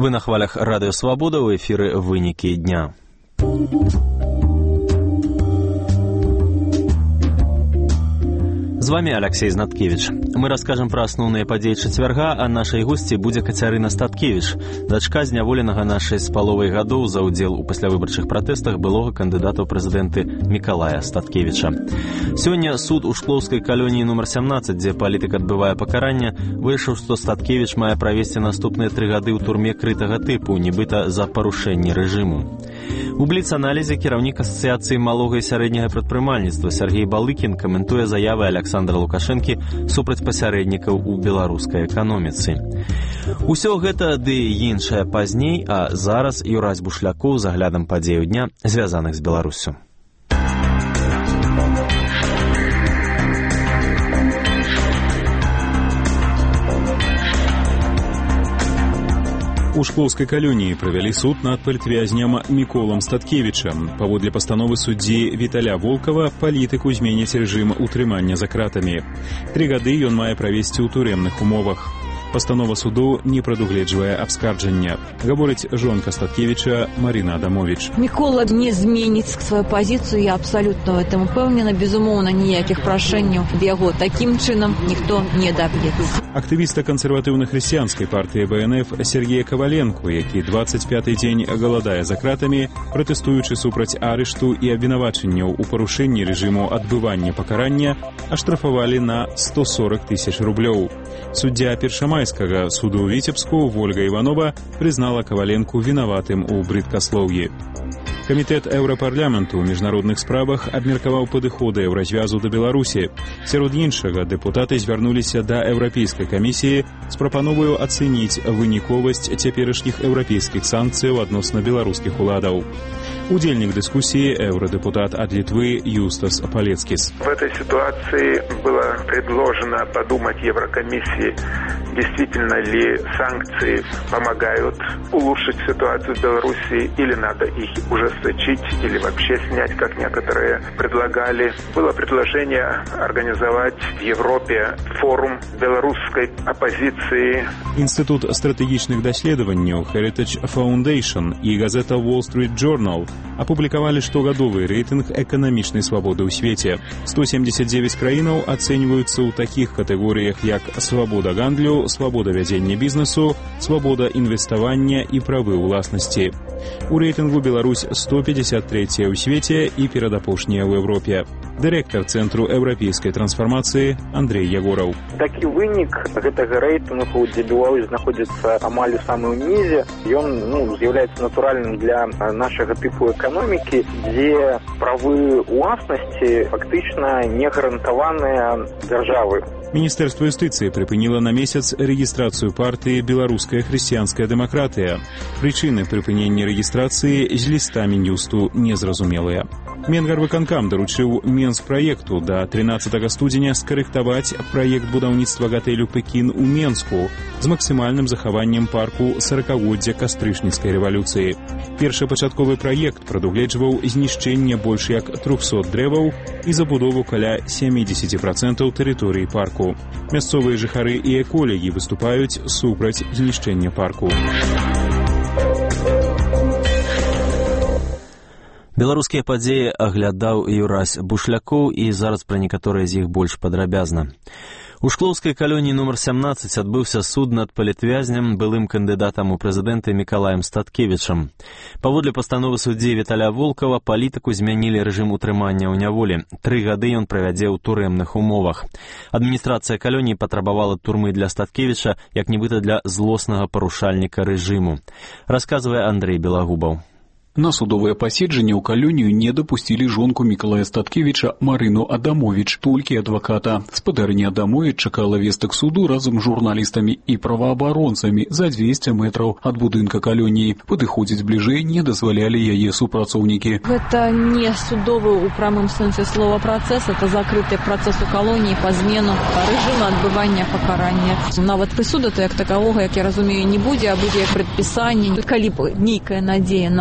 Вы на хвалях Радио Свобода, у эфиры «Вынікі дня». З вами Алексей Знаткевич. Мы расскажем про основные подеи четверга, а нашей гости будет Кацярына Статкевич, дочка зняволенага на 6,5 гадоў за удзел у паслявыбарчых пратэстах былога кандыдата ў прэзідэнты Мікалая Статкевіча. Сёння суд у Шклоўскай калоніі номер 17, дзе палітык адбывае пакаранне, вырашыў, што Статкевіч мае правесці наступныя 3 гады ў турме крытага тыпу, нібыта за парушэнне рэжыму. У бліц-аналізе кіраўнік асацыяцыі малога і сярэдняга прадпрымальніцтва Сергей Балыкін каментуе заявы Александра Лукашэнкі супраць пасярэднікаў у беларускай эканоміцы. Усё гэта ды іншае пазней, а зараз Юрась Бушлякоў з аглядам падзеяў дня, звязаных з Беларуссю. У Шклоўскай калоніі правялі суд над палітвязням Міколам Статкевічам. Паводле пастановы суддзі Віталя Волкава, палітыку зменяць рэжым утрымання за кратамі. 3 гады ён мае правесці ў турэмных умовах. Пастанова суду не прадугледжвае абскарджання, гаворыць жонка Статкевіча Марина Адамович. Мікола не зменіць сваю пазіцыю, я абсалютна в этом упэўнена. Безумоўна, ніякіх прашэнняў ад яго такім чынам ніхто не даб'ецца. Актывіста кансерватыўна-хрысціянскай партыі БНФ Сергея Коваленко, які 25-й дзень галадае за кратамі, пратэстуючы супраць арышту і абвінавачанняў у парушэнні рэжыму адбывання пакарання, аштрафавалі на 140 000 рублёў. Суддзя Першамайскага суду ў Віцебску Вольга Іванова прызнала Коваленку вінаватым у брыдкаслоўі. Камітэт Еўрапарламенту ў міжнародных справах абмеркаваў падыходы еўразвязу да Беларусі. Сярод іншага, дэпутаты звярнуліся да Еўрапейскай камісіі з прапановаю ацэніць выніковасць цяперашніх еўрапейскіх санкцыяў адносна беларускіх уладаў. Удельник дискуссии евродепутат от Литвы Юстас Палецкис. В этой ситуации было предложено подумать Еврокомиссии, действительно ли санкции помогают улучшить ситуацию в Беларуси, или надо их ужесточить, или вообще снять, как некоторые предлагали. Было предложение организовать в Европе форум белорусской оппозиции. Институт стратегічных даследаванняў Heritage Foundation и газета Wall Street Journal апублікавалі штогадовы рэйтынг эканамічнай свабоды ў свеце. 179 краінаў ацэньваюцца ў такіх катэгорыях, як свабода гандлю, свабода вядзення бізнесу, свабода інвеставання і правы ўласнасці. У рэйтынгу Беларусь 153 ў свеце і перадапошняя ў Еўропе. Дырэктар Цэнтру еўрапейскай трансфармацыі Андрей Ягораў. Такі вынік гэтага рэйтынгу, дзе Беларусь знаходзіцца амаль у самым нізе, ён з'яўляецца натуральным для нашага тыпу эканомікі, дзе правы ўласнасці фактычна не гарантаваныя дзяржавы. Міністэрства юстыцыі прыпыніла на месяц рэгістрацыю партыі «Беларуская хрысціянская дэмакратыя». Прычыны прыпынення рэгістрацыі з ліста Мін'юсту незразумелыя. Менгарвыканкам даручыў Менспраекту да 13 студзеня скарэктаваць праект будаўніцтва гатэлю «Пекін» у Менску з максімальным захаваннем парку 40-годдзя кастрычніцкай рэвалюцыі. Першапачатковы праект прадугледжваў знішчэнне больш як 300 дрэваў і забудову каля 70% тэрыторыі парку. Мясцовыя жыхары і эколагі выступаюць супраць знішчэння парку. Беларускія падзеі аглядаў Юрась Бушлякоў, і зараз пра некаторыя з іх больш падрабязна. У Шклоўскай калоніі номер 17 адбыўся суд над палітвязням, былым кандыдатам у прэзідэнты Мікалаем Статкевічам. Паводле пастановы суддзі Віталя Волкава, палітыку змянілі рэжым утрымання ў няволі. 3 гады ён правядзе ў турэмных умовах. Адміністрацыя калоніі патрабавала турмы для Статкевіча, як нібыта для злоснага парушальніка рэжыму. Расказвае Андрей Белагубаў. На судовае паседжанне ў калонію не дапусцілі жонку Мікалая Статкевіча Марыну Адамович, толькі адваката. Спадарыня Адамович чакала вестак суду разам з журналістамі і праваабаронцамі за 200 метраў ад будынка калоніі. Падыходзіць бліжэй не дазвалялі яе супрацоўнікі. Гэта не судовы ў прамым сэнсе слова працэс, это закрыты працэс у калоніі па змену рэжыма адбывання пакарання. Нават прысуда, то як такавога, як я разумею, не будзе, а будзе як прадпісанне. Калі б нейкая надзея на сумленне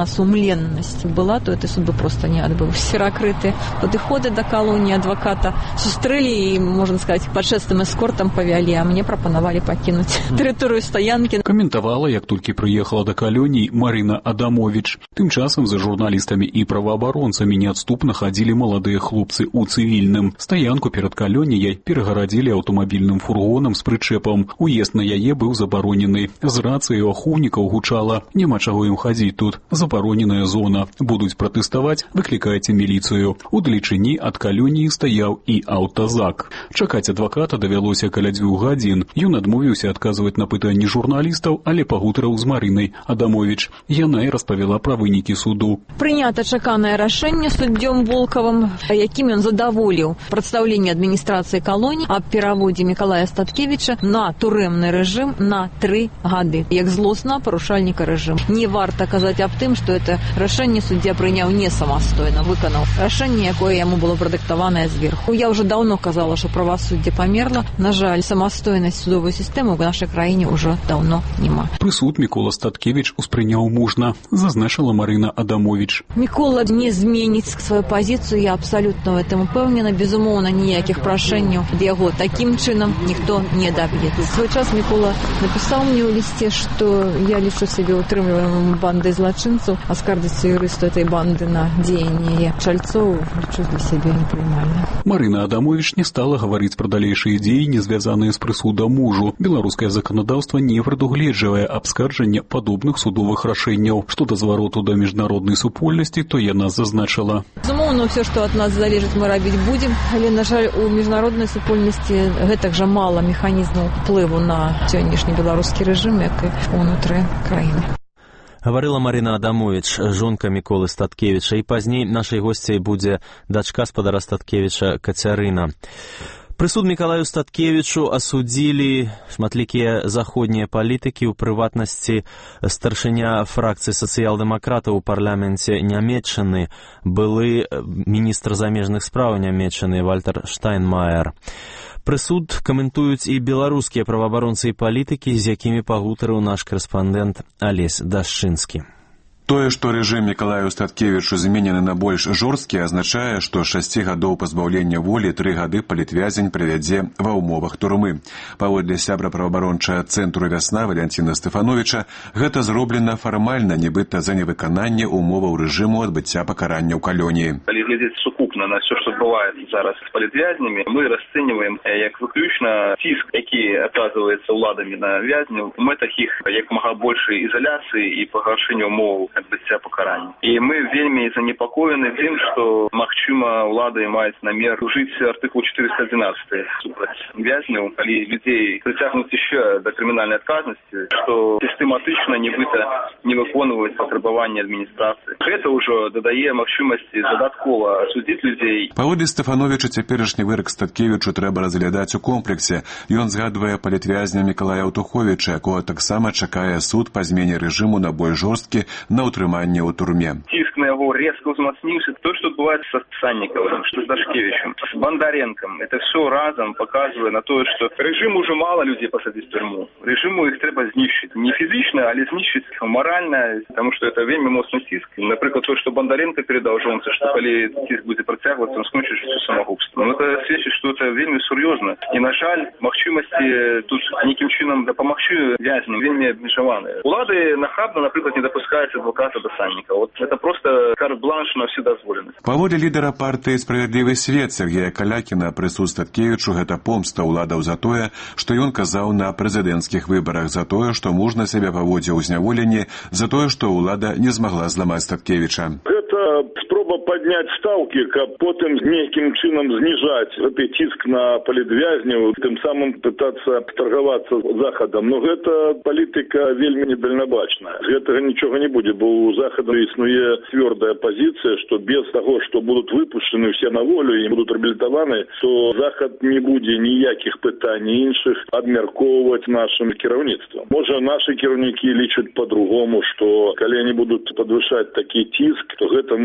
леннасць была, то гэты суд бы проста не адбыўся. Перакрытыя падыходы да калоніі, адваката сустрэлі і, можна сказаць, пад чэстым эскортам павялі, а мне прапанавалі пакінуць тэрыторыю стаянкі. Каментавала, як толькі прыехала да калоніі, Марына Адамович. Тым часам за журналістамі і праваабаронцамі неадступна хадзілі маладыя хлопцы ў цывільным. Стаянку перад калоніяй перагарадзілі аўтамабільным фургонам з прычэпам. Уезд на яе быў забаронены. З рацыі ахоўнікаў гучала: «Няма чаго ім хадзіць тут. Забароненая зона. Будуць пратэставаць, выклікайце міліцыю». Удалечыні ад калоніі стаяў і аўтазак. Чакаць адваката давялося каля 2 гадзін. Ён адмовіўся адказваць на пытанні журналістаў, але пагутарыў з Марынай Адамович. Яна і распавяла пра вынікі суду. Прынята чаканае рашэнне суддзём Волковым, якім ён задаволіў прадстаўленне адміністрацыі калоніі аб пераводзе Мікалая Статкевіча на турэмны рэжым на 3 гады, як злосна парушальніка рэжыму. Не варта казаць аб тым, што это рашэнне суддзя прыняў не самастойна, выканаў рашэнне, якое яму было прадыктаванае зверху. Я ўжо даўно казала, што правасуддзе памерла. На жаль, самастойнасць судовой сістэмы ў нашай краіне ўжо даўно няма. Прысуд Мікола Статкевіч успрыняў мужна, зазначыла Марына Адамович. Мікола не зменіць сваю пазіцыю, я абсалютна ў гэтым упэўнена. Безумоўна, ніякіх прашэнняў ад яго такім чынам ніхто не даб'ецца. В свой час Мікола напісаў мне ў лісце, што я лічу сябе утрымліваемым бандай злачынцаў, а скардзіцца юрысту этой банды на дзеянні чальцоў лічу для сябе непрымальна. Марына Адамович не стала гаварыць пра далейшыя дзеянні, звязаныя з прысудам мужу. Беларускае заканадаўства не прадугледжвае абскарджання падобных судовых рашэнняў. Што да звароту да міжнароднай супольнасці, то яна зазначыла: безумоўна, ўсё, што ад нас залежыць, мы рабіць будзем, але, на жаль, у міжнароднай супольнасці гэтак жа мала механізмаў уплыву на сённяшні беларускі рэжым, як і ўнутры краіны. Гаварыла Марына Адамович, жонка Міколы Статкевіча, і пазней нашай госцяй будзе дачка спадара Статкевіча Кацярына. Прысуд Мікалаю Статкевічу асудзілі шматлікія заходнія палітыкі, у прыватнасці старшыня фракцыі сацыял-дэмакратаў у парламенце Нямецчыны, былы міністр замежных спраў Нямецчыны Вальтер Штайнмаер. Прысуд каментуюць і беларускія праваабаронцы і палітыкі, з якімі пагутарыў наш корэспандэнт Алесь Дашчынскі. Тое, што рэжым Мікалаю Статкевічу зменены на больш жорсткі, азначае, што 6 гадоў пазбаўлення волі 3 гады палітвязень правядзе ва ўмовах турмы. Паводле сябра праваабарончага цэнтру «Вясна» Валянціна Стэфановіча, гэта зроблена фармальна, нібыта за невыкананне ўмоваў рэжыму адбыцця пакарання ў калоніі. Калі глядзець сукупна на все, што адбываецца зараз з палітвязнямі, мы расцэньваем як выключна ціск, які аказваецца ўладамі на вязняў, у мэтах іх як мага большай ізаляцыі і пагаршэння ўмоў адбыцця пакарання. І мы вельмі занепакоены тым, што, магчыма, ўлады маюць намер ужыць артыкул 411 супраць вязняў, калі людзей прыцягнуць яшчэ да крымінальнай адказнасці, што сістэматычна нібыта не выконваюць патрабаванні адміністрацыі. Гэта ўжо дадае магчымасці дадаткова судзіць людзей. Паводле Стэфановіча, цяперашні вырак Статкевічу трэба разглядаць у комплексе. Ён згадвае палітвязня Мікалая Аўтуховіча, якога таксама чакае суд па змене рэжыму на больш жорсткі на ўтрыманне ў турме. Ціск на яго резко ўзмацніўся. То, што адбываецца са Санніковым, што з Дашкевічем, з Бандаренком, это все разам показывае на тое, што рэжыму ўжо мала людзей пасадзіць в турму. Рэжыму іх трэба знішчыць. Не фізічна, але знішчыць маральна, тому што это вельмі моцны ціск. Напрыклад, то, што Бандаренко передаў жонцы, што калі ціск будзе працягвацца, он скончыць жыццё самагубствам. Это сведчыць, што это вельмі сур'ёзна. І, на жаль, магчымасці тут нейкім чынам дапамагчы вязням вельмі абмежаваныя. Улады нахабна, напрыклад, не дапускаюць адвоката до Санніка. Вот это просто карт-бланш на вседозволенасць. Паводле лідара партыі «Справядлівы свет» Сергея Калякіна, прысуд Статкевічу – гэта помста ўладаў за тое, што ён казаў на прэзідэнцкіх выбарах, за тое, што мужна сябе паводзіў у зняволенні, за тое, што ўлада не змагла зламаць Статкевіча. Гэта спроба падняць стаўкі, каб потым нейкім чынам зніжаць гэты ціск на палітвязняў, тым самым пытацца абстаргавацца захадам. Но гэта палітыка вельмі недальнабачная. Гэтага нічога не будзе, бо у захаду існуе цвёрдая пазіцыя, што без таго, што будуць выпушчаны ўсе на волю і будуць рэабілітаваны, то захад не будзе ніякіх пытань іншых абмяркоўваць нашым кіраўніцтвам. Можа, нашы кіраўнікі лічаць па-другому, што калі они будуць падвышаць такі ціск, то гэта можа нейкі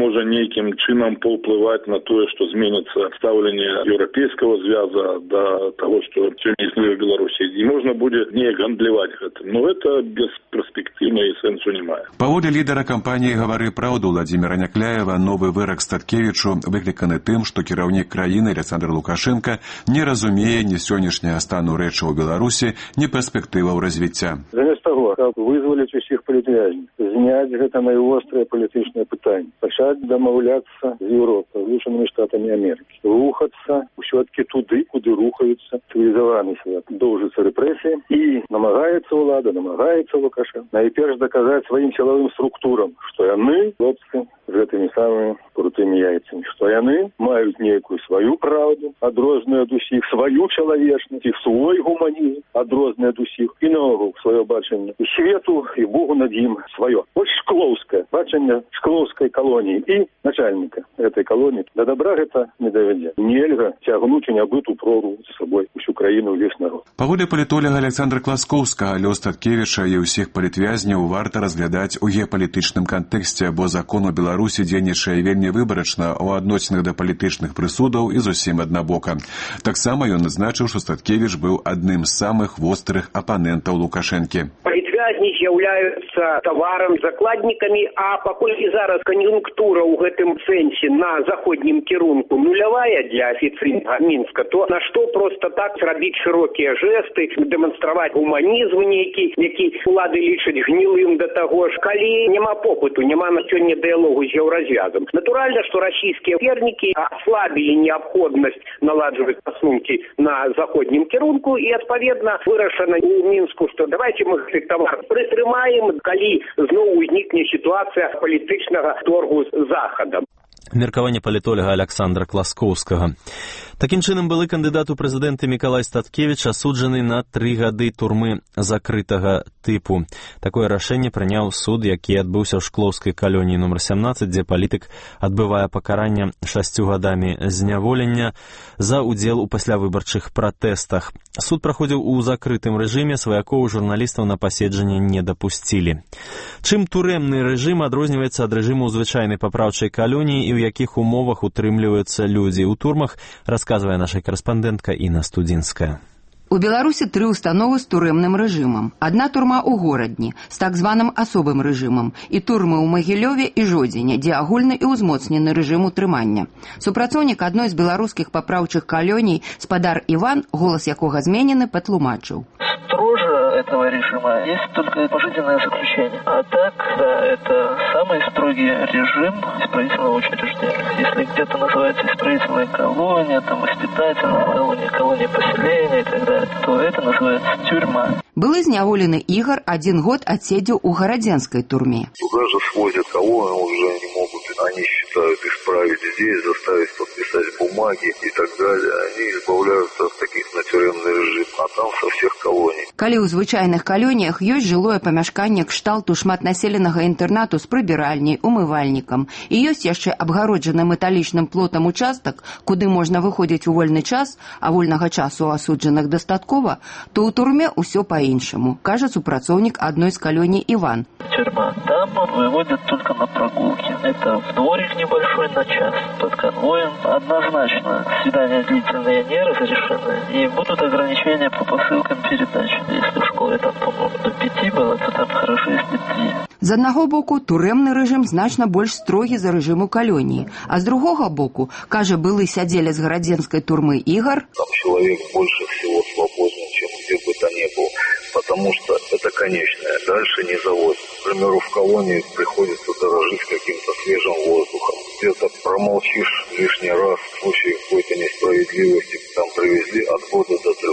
нейкім чынам паўплываць на тое, што зменіцца стаўленне еўрапейскага звяза да таго, што сёння існуе в Беларусі. І можна будзе неяк гандляваць гэтым. Но гэта бесперспектыўна і сэнсу не мае. Паводле лідара кампаніі «Гавары праўду» Владзіміра Някляева, новы вырак Статкевічу выкліканы тым, што кіраўнік краіны Александр Лукашенко не разумее ні сённяшняга стану рэчаў у Беларусі, ні перспектываў развіцця. Замест таго, каб вызваліць усіх палітвязняў, зняць гэта найвострае палітычнае пытанне, пачаць дамаўляцца з Еўропай, Злучанымі Штатамі Амерыкі, рухацца ўсё-такі туды, куды рухаюцца цывілізаваны свет. Доўжыцца рэпрэсіі і намагаецца ўлада, намагаецца Лукашенко найперш даказаць сваім сілавым структурам, што яны, хлопцы, з гэтымі самымі крутымі яйцамі, што яны маюць нейкую сваю праўду, адрозную ад усіх, сваю чалавечнасць, іх свой гуманізм, адрозныя ад усіх, і наогул сваё бачанне і свету, і Богу над ім сваё. Вось шклоўскае бачанне шклоўскай калоніі і начальніка гэтай калоніі. Да добра гэта не давядзе. Нельга цягнуць у нябыту прорву за сабой усю краіну, увесь народ. Паводле палітолага Александра Класкоўскага, лёс Статкевіча і ўсіх палітвязняў варта разглядаць у геапалітычным кантэксце, бо закон у Беларусі дзейнічае вельмі выбарачна ў адносінах да палітычных прысудаў і зусім аднабока. Таксама ён адзначыў, што Статкевіч быў адным з самых вострых апанентаў Лукашэнкі. Палітвязні з'яўляюцца таварам, закладнікамі, а пакуль і зараз кан'юнктура ў гэтым сэнсе на заходнім кірунку нулявая для афіцыйнага Мінска, то на што проста так зрабіць шырокія жэсты, дэманстраваць гуманізм нейкі, які улады лічаць гнілым да таго ж, калі няма попыту, няма на сёння дыялогу з еўразвязам. Натуральна, што расійскія вернікі аслабілі неабходнасць наладжваць стасункі на заходнім кірунку і, адпаведна, вырашана ў Мінску, што давайте мы гэты тавар прытрымаем, калі зноў узнікне сітуацыя палітычнага торгу з Захадам. Меркаванне палітолага Александра Класкоўскага. Такім чынам, былы кандыдат у прэзідэнты Мікалай Статкевіч асуджаны на 3 гады турмы закрытага тыпу. Такое рашэнне прыняў суд, які адбыўся ў шклоўскай калоніі нумар 17, дзе палітык адбывае пакаранне 6 гадамі зняволення за ўдзел у паслявыбарчых пратэстах. Суд праходзіў у закрытым рэжыме, сваякоў журналістаў на паседжанне не дапусцілі. Чым турэмны рэжым адрозніваецца ад рэжыму ў звычайнай папраўчай калоніі і ў якіх умовах утрымліваюцца людзі ў турмах, расказвае наша карэспандэнтка Інна Студзінская. У Беларусі 3 установы з турэмным рэжымам. Адна турма ў горадні з так званым асобым рэжымам і турмы ў Магілёве і Жодзіне, дзе агульны і ўзмоцнены рэжым утрымання. Супрацоўнік адной з беларускіх папраўчых калоній, спадар Іван, голас якога зменены, патлумачыў. Строже этого режима есть только пожизненное заключение. А так, да, это самый строгий режим исправительного учреждения. Если где-то называется исправительная колония, там воспитательная колония поселения и так далее, то это называется тюрьма. Былы зняволены Ігор 1 год отседзеў у гарадзенскай турме. Туда же свозят кого уже не могут, они считают исправить здесь, заставить подписать бумаги и так далее. Они избавляются от таких на тюремный режим, а там со всех колоний. Калі ў звычайных калоніях ёсць жылое памяшканне кшталту шматнаселенага інтэрнату з прыбіральняй, умывальнікам, і ёсць яшчэ абгароджаны металічным плотам участак, куды можна выходзіць у вольны час, а вольнага часу у асуджаных дастаткова, то ў турме ўсё по-іншаму, кажа супрацоўнік адной з калоній Иван. Тюрьма. Там выводят только на прогулки. Это дворик небольшой на час под конвоем. Однозначно свидания длительные не разрешены. И будут ограничения по посылкам передач. Если в школе там, по-моему, до 5 было, то там хорошо, если 3. З аднаго боку, турэмны рэжым значна больш строгі за рэжым у калоніі, а з другога боку, кажа былы сядзелец гарадзенскай турмы Ігор, там человек больше всего свободен, чем где бы то ни был, потому что это конечное, дальше не заводит. К примеру, в колонии приходится дорожить каким-то свежим воздухом. Где-то промолчишь лишний раз в случае какой-то несправедливости, там привезли от года до 3,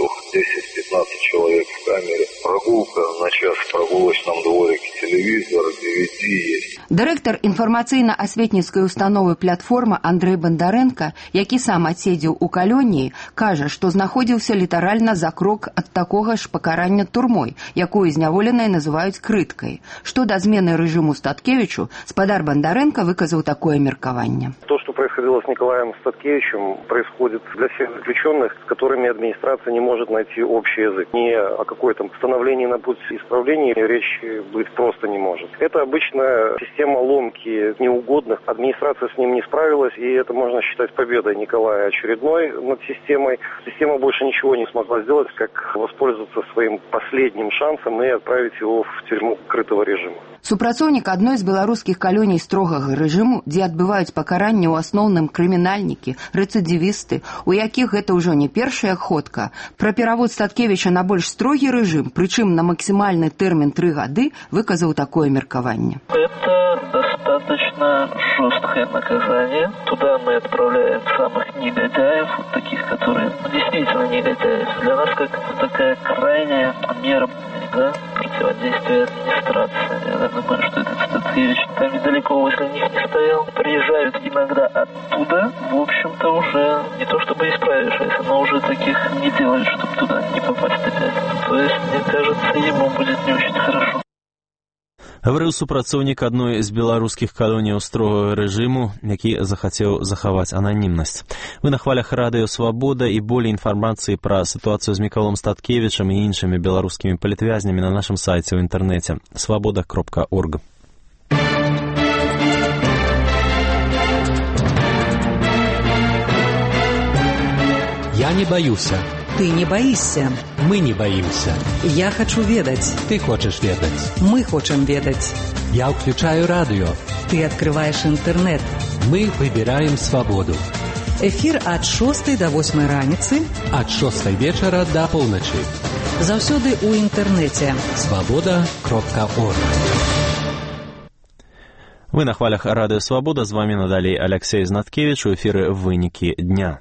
10-15 человек в камере. Прогулка на час в прогулочном дворике, телевизор, DVD есть. Дырэктар інфармацыйна-асветніцкай установы «Платформа» Андрэй Бандарэнка, які сам адседзеў у калоніі, кажа, што знаходзіўся літаральна за крок ад такога ж пакарання турмой, якую зняволеныя называюць крыткай. Што да змены рэжыму Статкевічу, спадар Бандарэнка выказаў такое меркаванне. То, что происходило с Николаем Статкевичем, происходит для всех заключенных, с которыми администрация не может найти общий язык. ни о какой-то становлении на путь исправления речи быть просто не может. Это обычная система ломки неугодных. Администрация с ним не справилась, и это можно считать победой Николая очередной над системой. Система больше ничего не смогла сделать, как воспользоваться своим последним шансом и отправить его в тюрьму крытого режима. Супрацоўнік адной з беларускіх калоній строгага рэжыму, дзе адбываюць пакаранне ў асноўным крымінальнікі, рэцыдывісты, у якіх гэта ўжо не першая ходка. Пра перавод Статкевіча на больш строгі рэжым, прычым на максімальны тэрмін 3 гады, выказаў такое меркаванне. Это достаточно жесткое наказание. Туда мы отправляем самых негодяев, таких, которые действительно негодяи. Для нас как такая крайняя мера, да, противодействия администрации. Я думаю, что этот Статкевич там недалеко возле них не стоял. Приезжают иногда оттуда, в общем-то, уже не то чтобы исправившиеся, но уже таких не делают, чтобы туда не попасть опять. То есть, мне кажется, ему будет не очень хорошо. Гаварыў супрацоўнік адной з беларускіх калоніяў строгага рэжыму, які захацеў захаваць ананімнасць. Вы на хвалях радыё «Свабода» і болей інфармацыі пра сітуацыю з Міколом Статкевічам і іншымі беларускімі палітвязнямі на нашым сайце ў інтэрнэце свабода.орг. Я не боюсь. Ты не боишься. Мы не боимся. Я хочу ведать. Ты хочешь ведать. Мы хотим ведать. Я включаю радио. Ты открываешь интернет. Мы выбираем свободу. Эфир от 6 до 8 раніцы. От 6 вечера до полночи. Заўсёды ў інтэрнэце. Свобода.орг. Вы на хвалях радыё «Свабода». З вами надалей Алексей Знаткевич. У эфіры «Вынікі дня».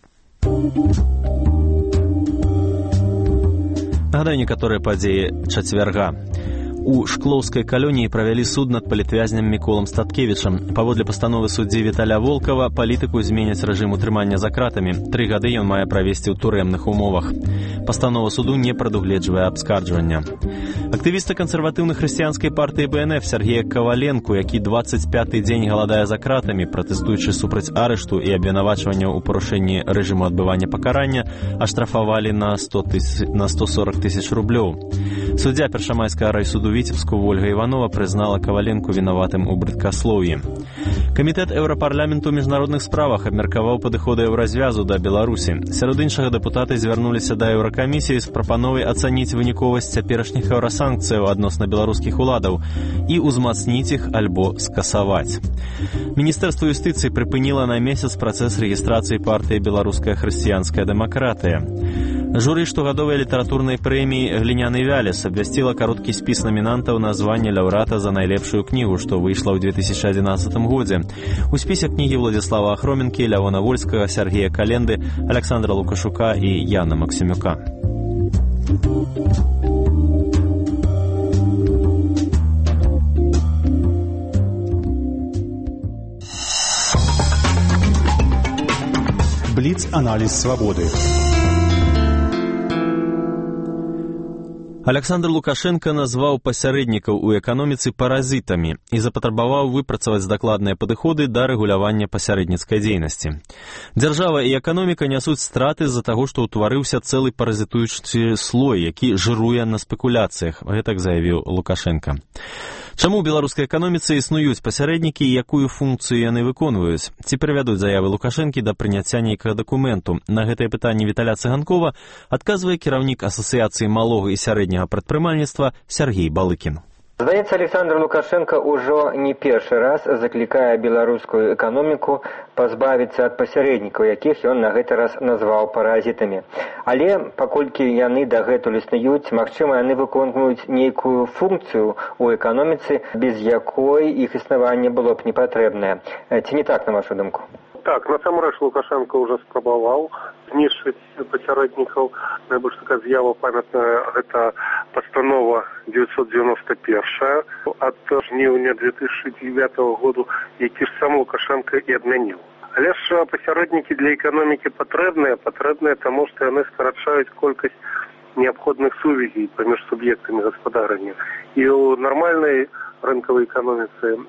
Нагадаю некаторыя падзеі чацвярга. У шклоўскай калоніі правялі суд над палітвязням Міколам Статкевічам. Паводле пастановы суддзі Віталя Волкава палітыку зменяць рэжым утрымання за кратамі. 3 гады ён мае правесці ў турэмных умовах. Пастанова суду не прадугледжвае абскарджвання. Актывіста кансерватыўнай хрысціянскай партыі БНФ Сергея Каваленку, які 25-й дзень галадае за кратамі, пратэстуючы супраць арышту і абвінавачвання ў парушэнні рэжыму адбывання пакарання, аштрафавалі на 140 тысяч рублёў. Суддзя першамайскага райсуду Віцебску Ольга Іванова прызнала Каваленку вінаватым у брыдкаслоўі. Камітэт Еўрапарламенту ў міжнародных справах абмеркаваў падыходы еўразвязу да Беларусі. Сярод іншага дэпутаты звярнуліся да Еўракамісіі з прапановай ацаніць выніковасць цяперашніх еўрасанкцыяў адносна беларускіх уладаў і ўзмацніць іх альбо скасаваць. Міністэрства юстыцыі прыпыніла на месяц працэс рэгістрацыі партыі «Беларуская хрысціянская дэмакратыя». Журы штогадовай літаратурнай прэміі «Гліняны вялес» абвясціла кароткі спіс намінантаў на званне лаўрэата за найлепшую кнігу, што выйшла ў 2011 годзе. У спісе кнігі Владзіслава Ахроменкі, Лявона Вольскага, Сергея Календы, Александра Лукашука і Яна Максімюка. Бліц-аналіз свабоды. Александр Лукашенко назваў пасярэднікаў у эканоміцы паразітамі і запатрабаваў выпрацаваць дакладныя падыходы да рэгулявання пасярэдніцкай дзейнасці. Дзяржава і эканоміка нясуць страты з-за таго, што ўтварыўся цэлы паразітуючы слой, які жыруе на спекуляцыях, гэтак заявіў Лукашенко. Чаму ў беларускай эканоміцы існуюць пасярэднікі і якую функцыю яны выконваюць? Ці прывядуць заявы Лукашэнкі да прыняцця нейкага дакументу? На гэтае пытанне Віталя Цыганкова адказвае кіраўнік Асацыяцыі малога і сярэдняга прадпрымальніцтва Сергей Балыкін. Здаецца, Александр Лукашенко ўжо не першы раз заклікае беларускую эканоміку пазбавіцца ад пасярэднікаў, якіх ён на гэты раз назваў паразітамі. Але, паколькі яны дагэтуль існуюць, магчыма, яны выконваюць нейкую функцыю ў эканоміцы, без якой іх існаванне было б не патрэбнае. Ці не так, на вашу думку? Так, насамрэч Лукашенко ўжо спрабаваў знішчыць пасярэднікаў. Найбольш такая з'ява памятная — гэта пастанова 991 ад жніўня 2009 году, які ж сам Лукашенко і адмяніў. Але ж пасярэднікі для эканомікі патрэбныя таму, што яны скарачаюць колькасць неабходных сувязей паміж суб'ектамі гаспадарання. І ў нармальнай рынкавай эканоміцы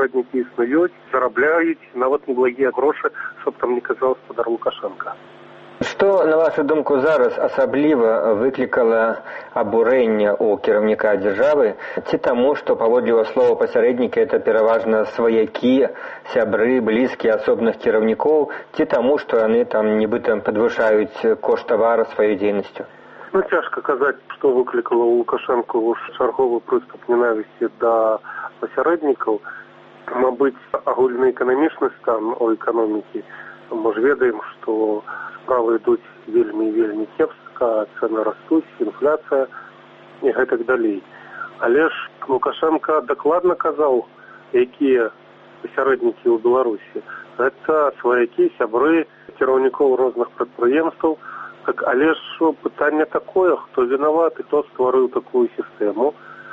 пасярэднікі існуюць, зарабляюць нават неблагія грошы, што б там не казаў гаспадар Лукашенко. Што, на вашу думку, зараз асабліва выклікала абурэнне ў кіраўніка дзяржавы, ці таму, што, паводле яго слова, пасярэднікі это пераважна сваякі, сябры, блізкія асобных кіраўнікоў, ці таму, што яны там нібыта падвышаюць кошт тавара сваёй дзейнасцю? Цяжка казаць, што выклікала ў Лукашэнку чарговы прыступ ненавісці да пасярэднікаў. Мабыць, агульны эканамічны стан у эканомікі. Мы ж ведаем, што справы ідуць вельмі і вельмі кепска, цэны растуць, інфляцыя і гэтак далей. Але ж Лукашенко дакладна казаў, якія пасярэднікі ў Беларусі. Гэта сваякі, сябры, кіраўнікоў розных прадпрыемстваў. Так, але ж пытанне такое, хто вінаваты, хто стварыў такую сістэму.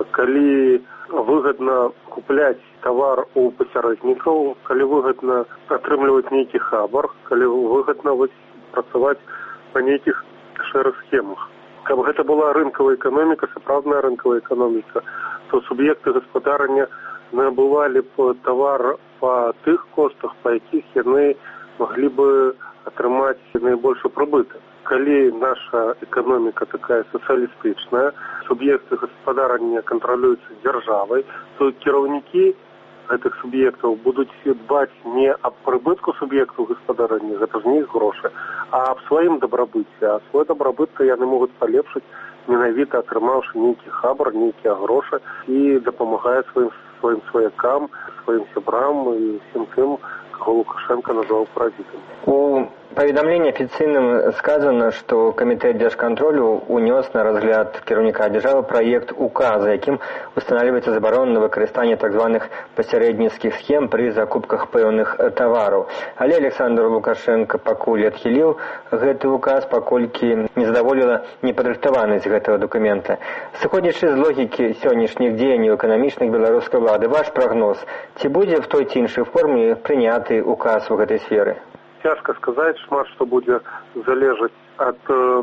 Калі выгадна купляць тавар у пасярэднікаў, калі выгадна атрымліваць нейкі хабар, калі выгадна працаваць па нейкіх шэрых схемах. Каб гэта была рынкавая эканоміка, сапраўдная рынкавая эканоміка, то суб'екты гаспадарання набывалі б тавар па тых коштах, па якіх яны маглі бы атрымаць найбольшы прыбытак. Калі наша эканоміка такая сацыялістычная, суб'екты гаспадарання кантралююцца дзяржавай, то кіраўнікі гэтых суб'ектаў будуць дбаць не аб прыбытку суб'ектаў гаспадарання, гэта ж не іх грошы, а аб сваім дабрабыце. А свой дабрабыт яны могуць палепшыць, менавіта атрымаўшы нейкі хабар, нейкія грошы і дапамагае сваім сваякам, сваім сябрам і всім тым, каго Лукашенко назваў паразітамі. У паведамленні афіцыйным сказано, што камітэт дзяржкантролю унёс на разгляд кіраўніка дзяржавы праект указа, якім устанавліваецца забарона на выкарыстанне так званых пасярэдніцкіх схем пры закупках пэўных тавараў. Але Александр Лукашенко пакуль адхіліў гэты указ, паколькі не задаволіла непадрыхтаванасць гэтага дакумента. Сыходзячы з логікі сённяшніх дзеянняў эканамічных беларускай улады, ваш прагноз, ці будзе в той ці іншай форме прыняты указ у гэтай сферы? Цяжка сказаць, шмат што будзе залежаць ад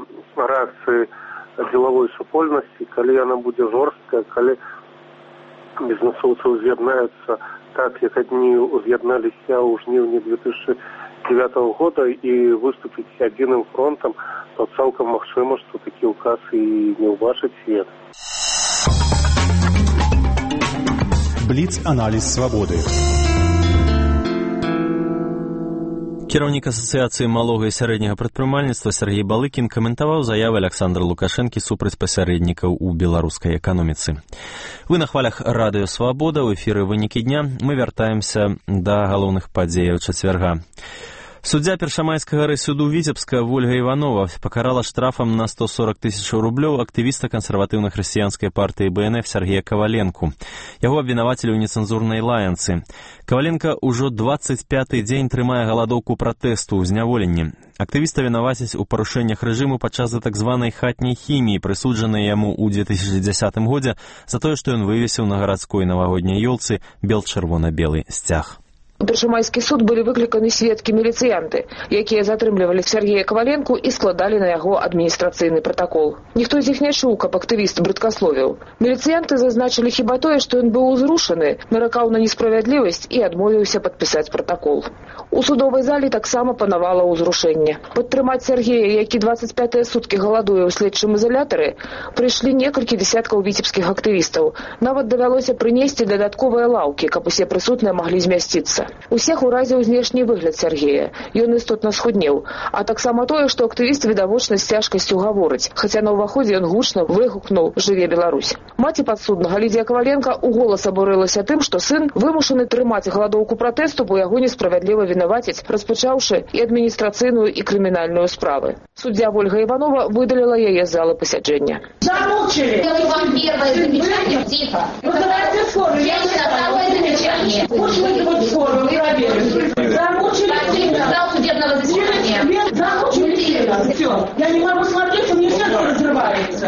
рэакцыі дзелавой супольнасці, калі яна будзе жорсткая, калі бізнесоўцы з'яднаюцца так, як адні з'ядналіся ў жніўні 2009 года і выступіць адзіным фронтам, то цалкам магчыма, што такі ўказ і не ўбачыць свет. Бліц-аналіз свабоды. Кіраўнік асацыяцыі малога і сярэдняга прадпрымальніцтва Сергей Балыкін каментаваў заявы Александра Лукашэнкі супраць пасярэднікаў у беларускай эканоміцы. Вы на хвалях радыё «Свабода», у эфіры «Вынікі дня». Мы вяртаемся да галоўных падзеяў чацвярга. Суддзя першамайскага райсуду Віцебска Ольга Іванова пакарала штрафам на 140 000 рублёў актывіста кансерватыўна-хрысціянскай партыі БНФ Сергея Каваленку. Яго абвінавацілі ў нецэнзурнай лаянцы. Каваленка ўжо 25-й дзень трымае галадоўку пратэсту ў зняволенні. Актывіста вінавацяць у парушэннях рэжыму падчас так званай хатняй хіміі, прысуджанай яму ў 2010 годзе за тое, што ён вывесіў на гарадской навагодняй ёлцы бел-чырвона-белы сцяг. У першамайскі суд былі выкліканы сведкі-міліцыянты, якія затрымлівалі Сергея Каваленку і складалі на яго адміністрацыйны пратакол. Ніхто з іх не чуў, каб актывіст брыдкасловіў. Міліцыянты зазначылі хіба тое, што ён быў узрушаны, наракаў на несправядлівасць і адмовіўся падпісаць пратакол. У судовай залі таксама панавала ўзрушэнне. Падтрымаць Сергея, які 25-е суткі галадуе ў следчым изолятары, прыйшлі некалькі дзесяткаў віцебскіх актывістаў. Нават давялося прынесці дадатковыя лаўкі, каб усе прысутныя маглі змясціцца. Усіх уразіў знешні выгляд Сергея. Ён істотна схуднеў. А таксама тое, што актывіст відавочна з цяжкасцю гаворыць, хаця на ўваходзе ён гучна выгукнуў «Жыве Беларусь». Маці падсуднага Лідія Каваленка уголас абурылася тым, што сын вымушаны трымаць галадоўку пратэсту, бо яго несправядліва вінавацяць, распачаўшы і адміністрацыйную, і крымінальную справы. Суддзя Ольга Иванова выдалила яе з залы пасяджэння. Замучили! Это вам первое замечание. Тихо. Вызывайте скорую. Я не второе замечание. Пусть вызовут скорую. Замучили. Зал судебного заседания. Замучили. Все. Я не могу смотреть, у меня сердце разрывается.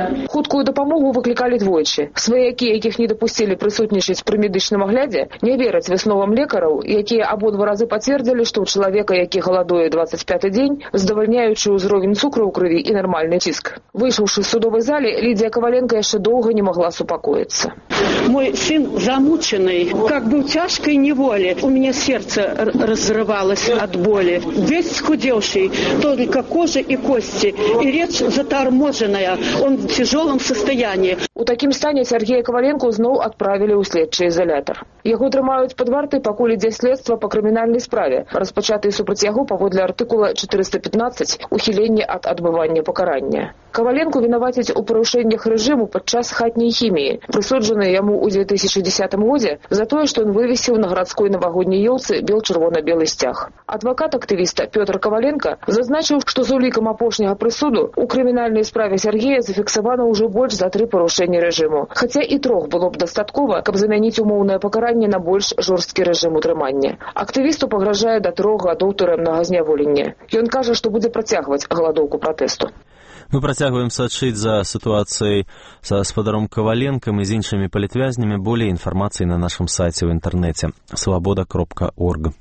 Хуткую дапамогу выклікалі двойчы. Сваякі, якіх не дапусцілі прысутнічаць пры медычным аглядзе, не вераць высновам лекараў, якія абодва разы пацвердзілі, што ў чалавека, які галадуе 25-й дзень, здавальняючы ўзровень цукру ў крыві і нармальны ціск. Выйшаўшы з судовай залі, Лидия Коваленко яшчэ доўга не могла супокоиться. Мой сын замученный, как бы в тяжкой неволе. У меня сердце разрывалось от боли. Весь схудевший, только кожа и кости. И речь заторможенная. Он в тяжелом состоянии. У такім стане Сергея Коваленко зноў адправілі ў следчы изолятор. Яго трымаюць пад вартай, пакуль ідзе следства па крымінальнай справе, распачатай супраць яго паводле артыкула 415 ухіленне ад адбывання пакарання. Коваленко вінавацяць у парушэннях рэжыму падчас хатняй хіміі, прысуджаныя яму ў 2010 годзе за тое, што ён вывесіў на гарадской навагодняй ёлцы бел-чырвона-белы сцяг. Адвакат актывіста Пётр Коваленко зазначыў, што з улікам апошняга прысуду у крымінальнай справе Сергея зафіксавана ўжо больш за 3 парушэнні рэжыму. Хаця і 3 было б дастаткова, каб замяніць умоўнае пакаранне на больш жорсткі рэжым утрымання. Актывісту пагражае да 3 гадоў турэмнага зняволення. Ён кажа, што будзе працягваць галадоўку пратэсту. Мы працягваем сачыць за сітуацыяй са гаспадаром Коваленкам і з іншымі палітвязнямі. Болей інфармацыі на нашым сайце ў інтэрнэце свабода.орг.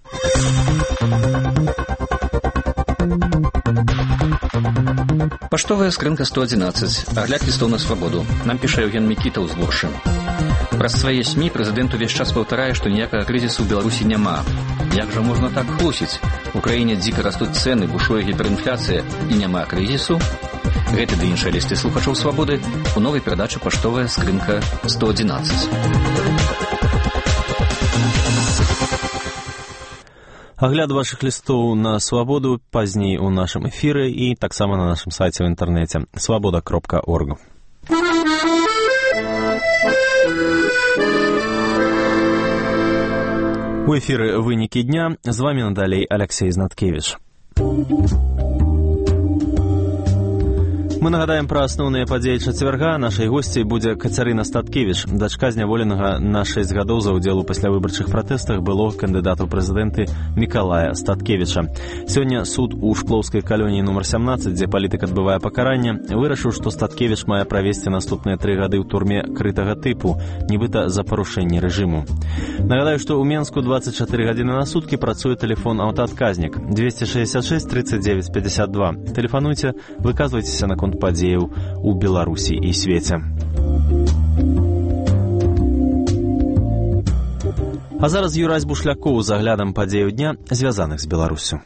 Паштовая скрынка 111. Агляд лістоў на свабоду. Нам піша Евген Мікітаў з Горшы. Праз свае СМІ прэзідэнт увесь час паўтарае, што ніякага крызісу ў Беларусі няма. Як жа можна так хлусіць? У краіне дзіка растуць цэны, бушуе гіперінфляцыя і няма крызісу? Гэты ды іншыя лісты слухачоў свабоды у новай перадачы «Паштовая скрынка 111». Агляд вашых лістоў на свабоду пазней у нашым эфіры і таксама на нашым сайце ў інтэрнэце свабода.орг. У эфіры «Вынікі дня». З вамі надалей Алексей Знаткевич. Мы нагадаем пра асноўныя падзеі чацвярга. Нашай госцей будзе Кацярына Статкевіч, дачка зняволенага на 6 гадоў за ўдзел у паслявыбарчых пратэстах было кандыдата ў прэзідэнты Мікалая Статкевіча. Сёння суд у Шклоўскай калоніі нумар 17, дзе палітык адбывае пакаранне, вырашыў, што Статкевіч мае правесці наступныя 3 гады ў турме крытага тыпу, нібыта за парушэнне рэжыму. Нагадаю, што ў Менску 24 гадзіны на суткі працуе тэлефон аўтаадказнік 266 39 52. Тэлефануйце, выказвайцеся на падзеяў у Беларусі і свеце. А зараз Юрась Бушлякоў з аглядам падзеяў дня, звязаных з Беларусю.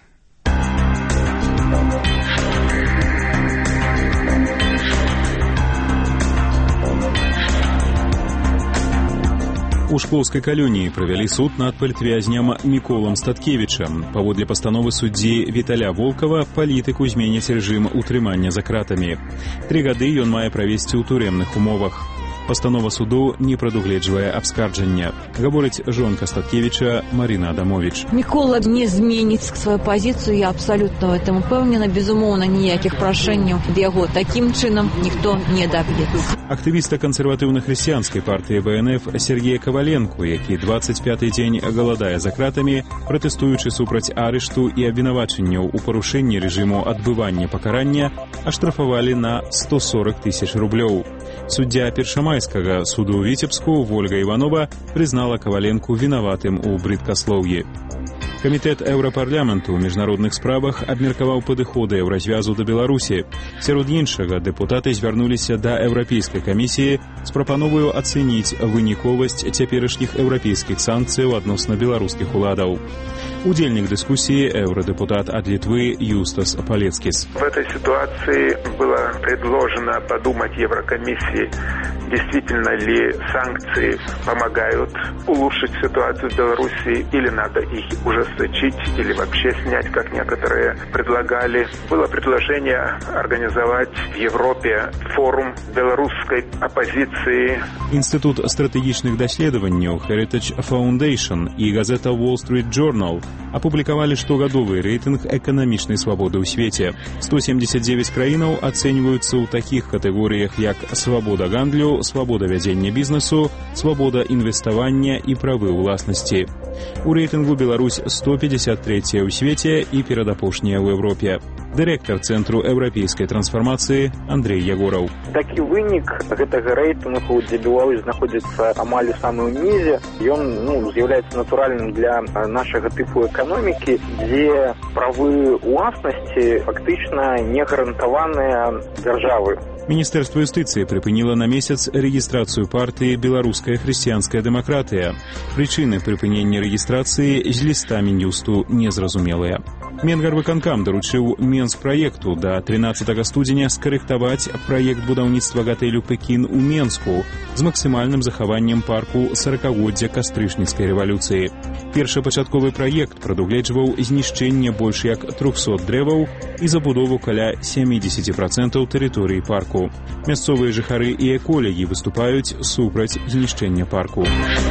У Шклоўскай калоніі правялі суд над палітвязням Міколам Статкевічам. Паводле пастановы суддзі Віталя Волкава палітыку зменяць рэжым утрымання за кратамі. 3 гады ён мае правесці ў турэмных умовах. Пастанова суду не прадугледжвае абскарджання, гаворыць жонка Статкевіча Марина Адамович. Мікола не зменіць сваю пазіцыю, я абсалютна в этом упэўнена. Безумоўна, ніякіх прашэнняў ад яго такім чынам ніхто не даб'ецца. Актывіста кансерватыўна-хрысціянскай партыі БНФ Сергея Коваленку, які 25-й дзень галадае за кратамі, пратэстуючы супраць арышту і абвінавачанняў у парушэнні рэжыму адбывання пакарання, аштрафавалі на 140 000 рублёў. Суддзя Першамайскага суду ў Віцебску Вольга Іванова прызнала Коваленку вінаватым у брыдкаслоўі. Камітэт Еўрапарламенту ў міжнародных справах абмеркаваў падыходы еўразвязу да Беларусі. Сярод іншага, дэпутаты звярнуліся да Еўрапейскай камісіі з прапановаю ацэніць выніковасць цяперашніх еўрапейскіх санкцыяў адносна беларускіх уладаў. Удельник дискуссии евродепутат от Литвы Юстас Палецкис. В этой ситуации было предложено подумать Еврокомиссии, действительно ли санкции помогают улучшить ситуацию в Беларуси, или надо их ужесточить, или вообще снять, как некоторые предлагали. Было предложение организовать в Европе форум белорусской оппозиции. Институт стратегічных даследаванняў Heritage Foundation и газета Wall Street Journal апублікавалі штогадовы рэйтынг эканамічнай свабоды ў свеце. 179 краінаў ацэньваюцца ў такіх катэгорыях, як свабода гандлю, свабода вядзення бізнесу, свабода інвеставання і правы ўласнасці. У рэйтынгу Беларусь 153 ў свеце і перадапошняя ў Европе. Дырэктар Цэнтру еўрапейскай трансфармацыі Андрей Ягораў. Такі вынік гэтага рэйтынгу, дзе Беларусь знаходзіцца амаль у самым нізе, ён з'яўляецца натуральным для нашага тыпу эканомікі, дзе правы ўласнасці фактычна не гарантаваныя дзяржавы. Міністэрства юстыцыі прыпыніла на месяц рэгістрацыю партыі «Беларуская хрысціянская дэмакратыя». Прычыны прыпынення рэгістрацыі з ліста Мін'юсту незразумелыя. Менгарвыканкам даручыў Менскпраекту да 13 студзеня скарэктаваць праект будаўніцтва гатэлю «Пекін» у Менску з максімальным захаваннем парку 40-годдзя кастрычніцкай рэвалюцыі. Першапачатковы праект прадугледжваў знішчэнне больш як 300 дрэваў і забудову каля 70% тэрыторыі парку. Мясцовыя жыхары і эколагі выступаюць супраць знішчэння парку.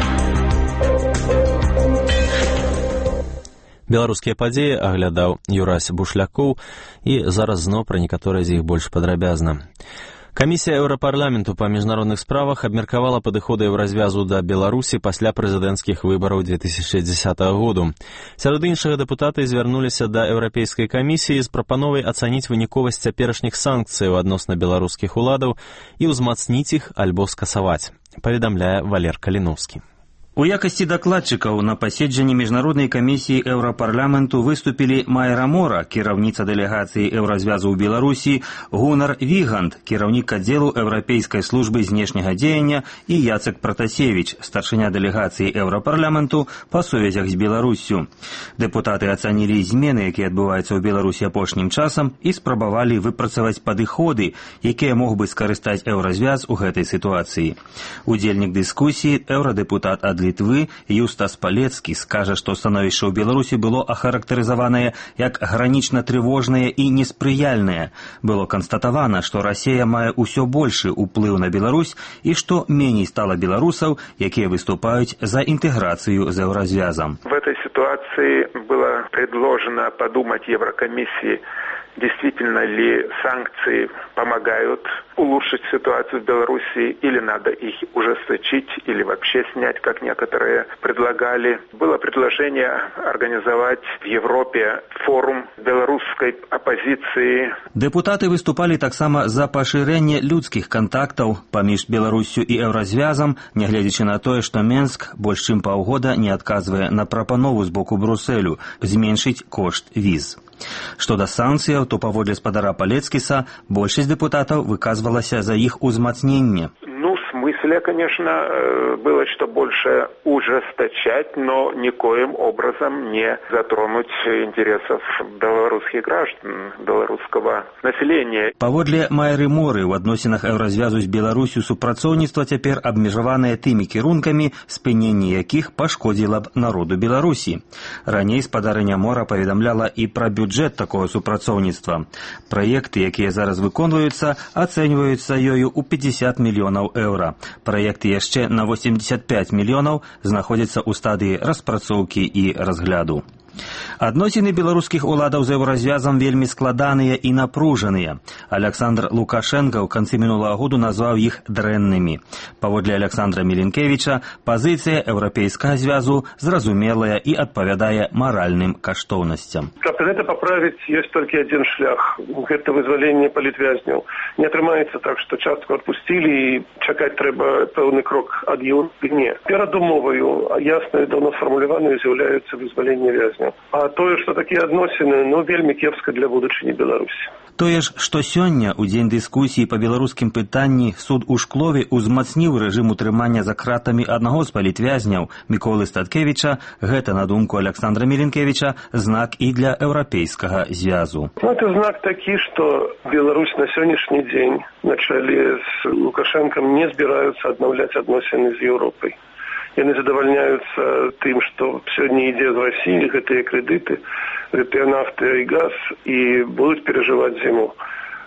Беларускія падзеі аглядаў Юрась Бушлякоў, і зараз зноў пра некаторыя з іх больш падрабязна. Камісія Еўрапарламенту па міжнародных справах абмеркавала падыходы еўразвязу да Беларусі пасля прэзідэнцкіх выбараў 2010 году. Сярод іншага дэпутаты звярнуліся да Еўрапейскай камісіі з прапановай ацаніць выніковасць цяперашніх санкцыяў адносна беларускіх уладаў і ўзмацніць іх альбо скасаваць, паведамляе Валер Каліновскі. У якасці дакладчыкаў на паседжанні міжнароднай камісіі Еўрапарламенту выступілі Майра Мора, кіраўніца дэлегацыі еўразвязу ў Беларусі, Гунар Вігант, кіраўнік аддзелу Еўрапейскай службы знешняга дзеяння, і Яцек Пратасевіч, старшыня дэлегацыі Еўрапарламенту па сувязях з Беларуссю. Дэпутаты ацанілі змены, якія адбываюцца ў Беларусі апошнім часам, і спрабавалі выпрацаваць падыходы, якія мог бы скарыстаць еўразвяз у гэтай сітуацыі. Удзельнік дыскусіі, еўрадэпутат ад Літвы Юстас Палецкі скажа, што становішча ў Беларусі было ахарактарызаванае як гранічна трывожнае і неспрыяльнае. Было канстатавана, што Расія мае ўсё большы ўплыў на Беларусь і што меней стала беларусаў, якія выступаюць за інтэграцыю з еўразвязам. В этой ситуации было предложено подумать Еврокомиссии, действительно ли санкции помогают улучшить ситуацию в Беларуси, или надо их ужесточить, или вообще снять, как некоторые предлагали. Было предложение организовать в Европе форум белорусской оппозиции. Дэпутаты выступали таксама за пашырэнне людскіх кантактаў паміж Беларуссю і еўразвязам, нягледзячы на тое, што Менск больш чым паўгода не адказвае на прапанову з боку Брусэлю зменшыць кошт віз. Што да санкцыяў, то паводле спадара Палецкіса большасць дэпутатаў выказвалася за іх узмацненне. В смысле, конечно, было что больше ужесточать, но никоим образом не затронуть интересов белорусских граждан, белорусского населения. Паводле Майры Моры ў адносінах еўразвязу з Беларусю супрацоўніцтва цяпер абмежаванае тымі кірункамі, спыненне якіх пашкодзіла б народу Беларусі. Раней спадарыня Мора паведамляла і пра бюджэт такого супрацоўніцтва. Праекты, якія зараз выконваюцца, ацэньваюцца ёю ў 50 мільёнаў еўра. Праекты яшчэ на 85 мільёнаў знаходзяцца ў стадыі распрацоўкі і разгляду. Адносіны беларускіх уладаў з еўразвязам вельмі складаныя і напружаныя. Александр Лукашенко ў канцы мінулага году назваў іх дрэннымі. Паводле Александра Міленкевіча, пазіцыя еўрапейскага звязу зразумелая і адпавядае маральным каштоўнасцям. Каб гэта паправіць, ёсць толькі адзін шлях. Гэта вызваленне палітвязняў. Не атрымаецца так, што частку адпусцілі і чакаць трэба пэўны крок ад Еўропы. Не. Перадумоваю, ясна і даўно сфармуляванаю, з'яўляецца вызваленне вязняў. А тое, што такія адносіны, вельмі кепска для будучыні Беларусі. Тое ж, што сёння, у дзень дыскусіі па беларускім пытанні, суд у Шклове ўзмацніў рэжым утрымання за кратамі аднаго з палітвязняў Міколы Статкевіча, гэта, на думку Александра Міленкевіча, знак і для еўрапейскага звязу. Гэта знак такі, што Беларусь на сённяшні дзень на чале з Лукашэнкам не збіраюцца аднаўляць адносіны з Еўропай. Яны задавальняюцца тым, што сёння ідзе з Расіі гэтыя крэдыты, гэтыя нафта і газ, і будуць перажываць зіму.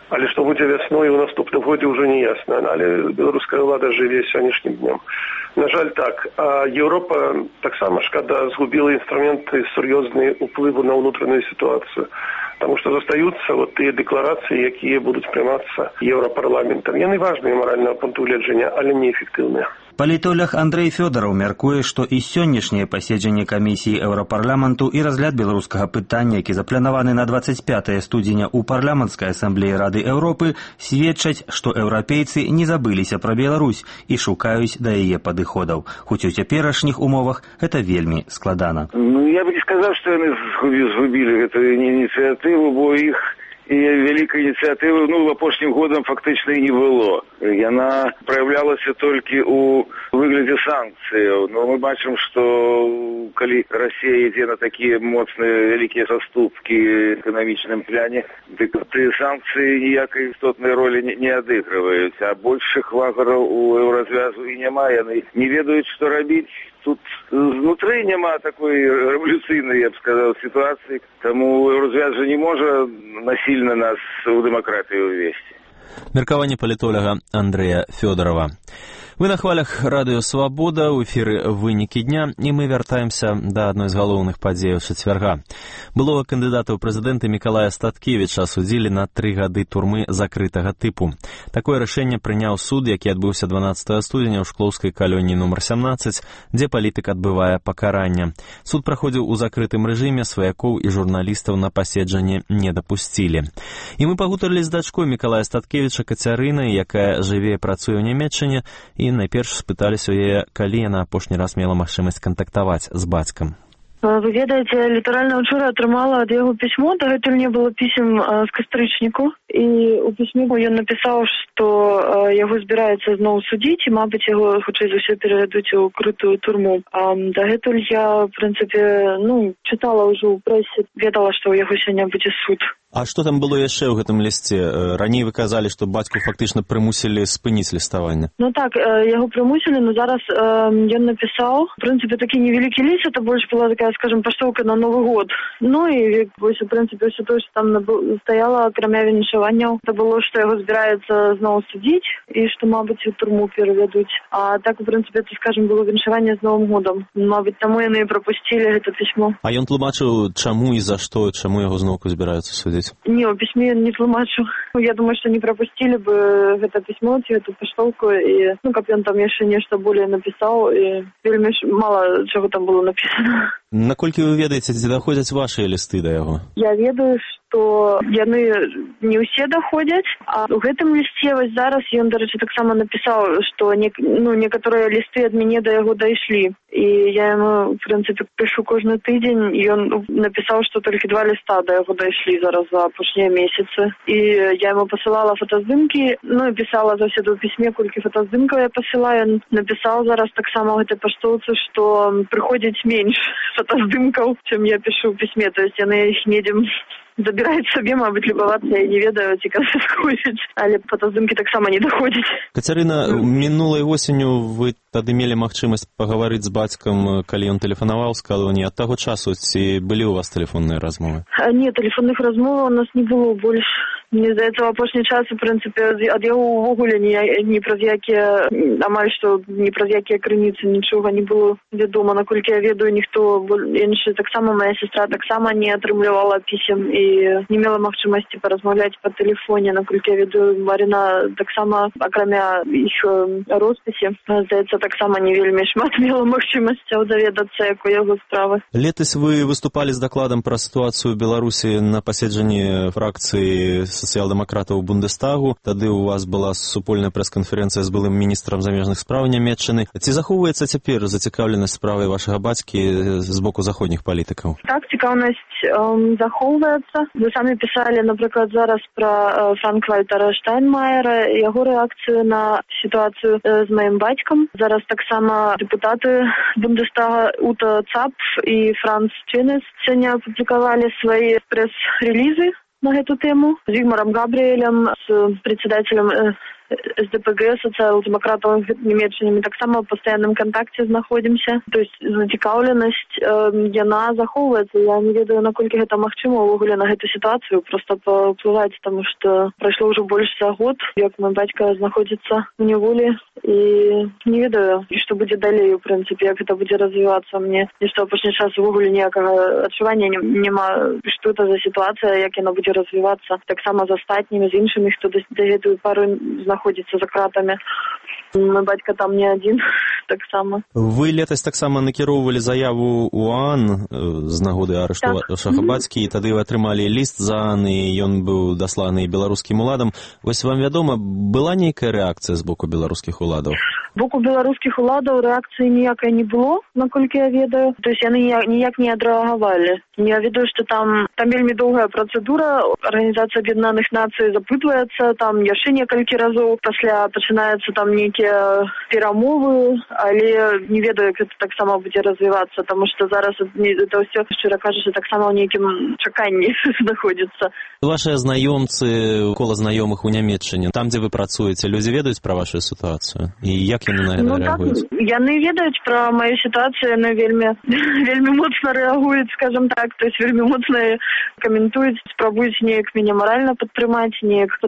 Але што будзе вясной у наступным годзе ўжо не ясна. Але беларуская ўлада жыве сённяшнім днём. На жаль, так. А Еўропа таксама шкада згубіла інструменты сур'ёзныя ўплыву на ўнутраную сітуацыю. Таму што застаюцца тыя дэкларацыі, якія будуць прымацца Еўрапарламентам. Яны важныя маральнага пункту гледжання, але неэфектыўныя. Палітолог Андрэй Фёдараў мяркуе, што і сённяшняе паседжанне камісіі Еўрапарламенту і разгляд беларускага пытання, які запланаваны на 25 студзеня ў парламенцкай асамблеі Рады Еўропы, сведчаць, што еўрапейцы не забыліся пра Беларусь і шукаюць да яе падыходаў. Хоць у цяперашніх умовах гэта вельмі складана. Я бы не сказаў, што яны згубілі гэтую ініцыятыву, бо іх і вялікай ініцыятывы апошнім годам фактычна і не было. Яна праяўлялася толькі ў выглядзе санкцыяў. Но мы бачым, што калі Расія ідзе на такія моцныя вялікія саступкі ў эканамічным пляне, дык тыя санкцыі ніякай істотнай ролі не адыгрываюць. А большых вагараў у еўразвязу і няма. Яны не ведаюць, што рабіць. Тут знутры няма такой рэвалюцыйнай, я б сказаў, сітуацыі, таму еўразвяз жа не можа насильно нас у дэмакратыю увесці. Меркаванне палітолага Андрэя Фёдарова. Вы на хвалях радыё «Свабода», ў эфіры «Вынікі дня», і мы вяртаемся да адной з галоўных падзеяў чацвярга. Былога кандыдата ў прэзідэнты Мікалая Статкевіча асудзілі на 3 гады турмы закрытага тыпу. Такое рашэнне прыняў суд, які адбыўся 12 студзеня ў шклоўскай калоніі нумар 17, дзе палітык адбывае пакаранне. Суд праходзіў у закрытым рэжыме, сваякоў і журналістаў на паседжанне не дапусцілі. І мы пагутарылі з дачкой Мікалая Статкевіча Кацярынай, якая жыве і працуе ў Нямецчыне, і найперш спыталіся ў яе, калі яна апошні раз мела магчымасць кантактаваць з бацькам. Вы ведаеце, літаральна ўчора атрымала ад яго пісьмо, дагэтуль не было пісем з кастрычніку, і ў пісьме ён напісаў, што яго збіраецца зноў судзіць, і, мабыць, яго хутчэй за ўсё перавядуць у крытую турму. Дагэтуль я, в прынцыпе, чытала ўжо ў прэсе, ведала, што ў яго сёння будзе суд. А што там было яшчэ ў гэтым лісце? Раней вы казалі, што бацьку фактычна прымусілі спыніць ліставанне. Так, яго прымусілі, но зараз ён напісаў. В прынцыпе, такі невялікі ліст, это больш была такая, скажем, паштоўка на Новы год. І, вось, у прынцыпе, ўсё тое, што там стаяла, акрамя віншаванняў, это было, што яго збіраецца зноў судзіць, і што, мабыць, у турму перавядуць. А так, у прынцыпе, это, скажем, было віншаванне з Новым годам. Мабыць, таму яны і прапусцілі гэта пісьмо. А ён тлумачыў, чаму і за што, чаму яго зноўку збіраюцца судзіць? Не, у пісьме не тлумачу. Я думаю, што не прапусцілі бы гэта пісьмо ці гэту паштоўку, і каб ён там яшчэ нешта болей напісаў, і вельмі мала чаго там было напісана. Наколькі вы ведаеце, дзе даходзяць вашыя лісты да яго? Я ведаю, што яны не ўсе даходзяць, а ў гэтым лісце вось зараз ён, дарэчы, таксама напісаў, што некаторыя лісты ад мяне да яго дайшлі. І я яму, в прынцыпе, пішу кожны тыдзень, і ён напісаў, што толькі 2 ліста да яго дайшлі зараз за апошнія месяцы. І я яму пасылала фотаздымкі, і пісала заўсёды ў пісьме, колькі фотаздымкаў я пасылаю. Напісаў зараз таксама ў гэтай паштоўцы, што прыходзіць менш фотаздымкаў, чым я пішу ў пісьме, то есть яны іх недзем забіраюць сабе, мабыць, любавацца, я не ведаю, ці канфіскуюць, але фотаздымкі таксама не даходзяць. Кацярына, мінулай восенню вы тады мелі магчымасць пагаварыць з бацькам, калі ён тэлефанаваў з калоніі. Ад таго часу ці былі ў вас тэлефонныя размовы? Не, тэлефонных размоваў у нас не было больш. Мне здаецца, в апошні час, у прынцыпе, ад яго ўвогуле ні праз якія, амаль што ні праз якія крыніцы нічога не было вядома. Наколькі я ведаю, ніхто іншы, таксама моя сестра таксама не атрымлівала пісем і не мела магчымасці паразмаўляць па тэлефоне. Наколькі я ведаю, Марина таксама, акрамя іх роспісе, здаецца, таксама не вельмі шмат мела магчымасцяў даведацца, як у яго справы. Летась вы выступалі з дакладам пра сітуацыю ў Беларусі на паседжанні фракцыі сацыял-дэмакратаў у Бундестагу. Тады у вас была супольная прэс-канферэнцыя з былым міністрам замежных спраў Нямецчыны. Ці захоўваецца цяпер зацікаўленасць справай вашага бацькі з боку заходніх палітыкаў? Так, цікаўнасць захоўваецца. Вы самі пісалі, напрыклад, зараз пра Франк-Вальтера Штайнмаера, яго рэакцыю на сітуацыю з маім бацькам. Зараз таксама дэпутаты Бундестага Ута Цапф і Франц Ченес сёння апублікавалі свае прэс-релізы на эту тему. С Вигмаром Габриэлем, с председателем СДПГ, сацыял-дэмакратаў Нямецчыны, мы таксама ў пастаянным кантакце знаходзімся. То есть зацікаўленасць яна захоўваецца. Я не ведаю, наколькі гэта магчыма ўвогуле на гэту сітуацыю проста паўплываць, таму што прайшло ўжо больш за год, як мой бацька знаходзіцца ў няволі, і не ведаю, што будзе далей, у прынцыпе, як гэта будзе развівацца. Мне нешта ў апошні час увогуле ніякага адчування няма, што это за сітуацыя, як яна будзе развівацца. Таксама з астатнімі, з іншымі, хто да гэтую пару знаходзіцца за кратамі. Мой бацька там не адзін, таксама. Вы летась таксама накіроўвалі заяву ў ОАН з нагоды арышту вашага бацькі, і тады вы атрымалі ліст за ОАН, і ён быў дасланы беларускім уладам. Вось вам вядома, была нейкая рэакцыя з боку беларускіх уладаў? З боку беларускіх уладаў рэакцыі ніякай не было, наколькі я ведаю. То есть яны ніяк не адрэагавалі. Я ведаю, што там вельмі доўгая працэдура. Арганізацыя Аб'яднаных Нацый запытваецца, там яшчэ некалькі разоў. Пасля пачынаюцца там нейкія перамовы, але не ведаю, як гэта таксама будзе развівацца, таму што зараз это ўсё, шчыра кажучы, таксама ў нейкім чаканні знаходзіцца. Вашыя знаёмцы, кола знаёмых у Нямецчыне, там, дзе вы працуеце, людзі ведаюць пра вашу сітуацыю? І як яны на гэта рэагуюць? Яны ведаюць пра маю сітуацыю, яны вельмі моцна рэагуюць, скажам так, то есть вельмі моцна каментуюць, спрабуюць неяк мяне маральна падтрымаць,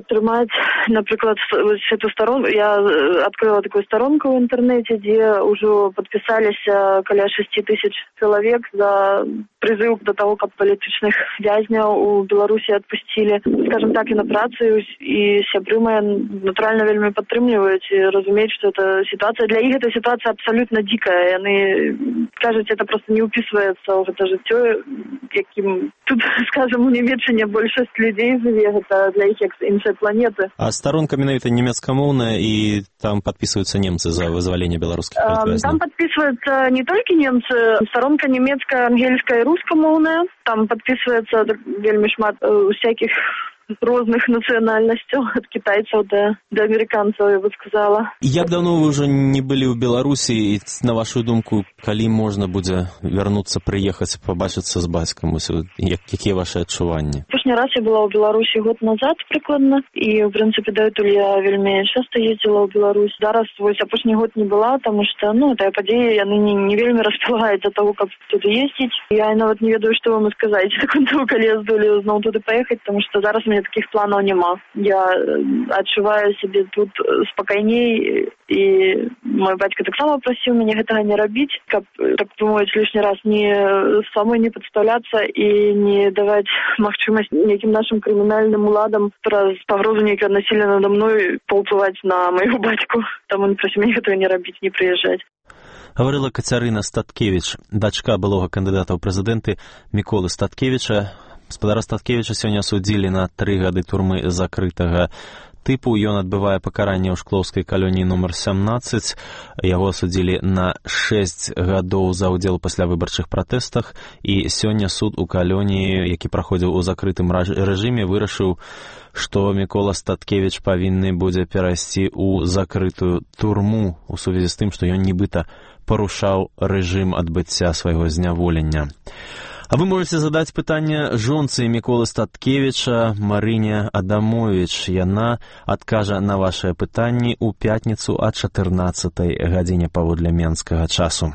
напрыклад, эту старонку. Я открыла такую сторонку в интернете, где уже подписались каля 6 тысяч человек за призыв до того, как политичных вязняў у Беларусі отпустили. Скажем так, и на працу, и сябры мои натурально вельмі падтрымліваюць и разумеюць, что эта ситуация, для них эта ситуация абсолютно дикая. И они кажуть, это просто не уписывается в это жыццё, яким тут, скажем, у Нямецчыне большасць людей жыве, это для іх як іншай планеты. А сторонка менавіта немецкамоўная, и там подписываются немцы за вызволение белорусских политвязняў? Там подписываются не только немцы, сторонка немецкая, ангельская и рускамоўная. Там подписывается вельмі шмат всяких розных нацыянальнасцяў, ад кітайцаў да амерыканцаў, я бы сказала. Як даўно вы ўжо не былі ў Беларусі, і на вашу думку, калі можна будзе вярнуцца, прыехаць, пабачыцца з бацькам? Якія ваши адчуванні? Апошні раз я была ў Беларусі год назад прыкладна, і в прынцыпе датуль я вельмі часта ездзіла ў Беларусь. Зараз вось апошні год не была, таму што тая падзея яны не вельмі распалагаюць за того, каб туды ездзіць. Я нават не ведаю, што вам сказаць, калі я здолею зноў туды паехаць, таму што зараз таких планов нема. Я адчуваю себе тут спокойней, и мой батька таксама просил меня гэтага не рабіць, каб, так думаю, лишний раз не самой не подставляться и не давать магчымасць неким нашим криминальным уладам праз пагрозу нейкага насилия надо мной паўплываць на моего батьку. Там он просил меня гэтага не рабіць, не приезжать. Гаварыла Кацярына Статкевіч, дачка былога кандыдата ў прэзідэнты Міколы Статкевіча. Гаспадара Статкевіча сёння судзілі на 3 гады турмы закрытага тыпу. Ён адбывае пакаранне ў шклоўскай калоніі нумар 17. Яго асудзілі на 6 гадоў за ўдзел у паслявыбарчых пратэстах. І сёння суд у калоніі, які праходзіў у закрытым рэжыме, вырашыў, што Мікола Статкевіч павінны будзе перайсці ў закрытую турму у сувязі з тым, што ён нібыта парушаў рэжым адбыцця свайго зняволення. А вы можете задать пытанне жонцы Міколы Статкевіча Марыне Адамович. Яна адкажа на вашыя пытанні ў пятніцу о 14 гадзіне паводле менскага часу.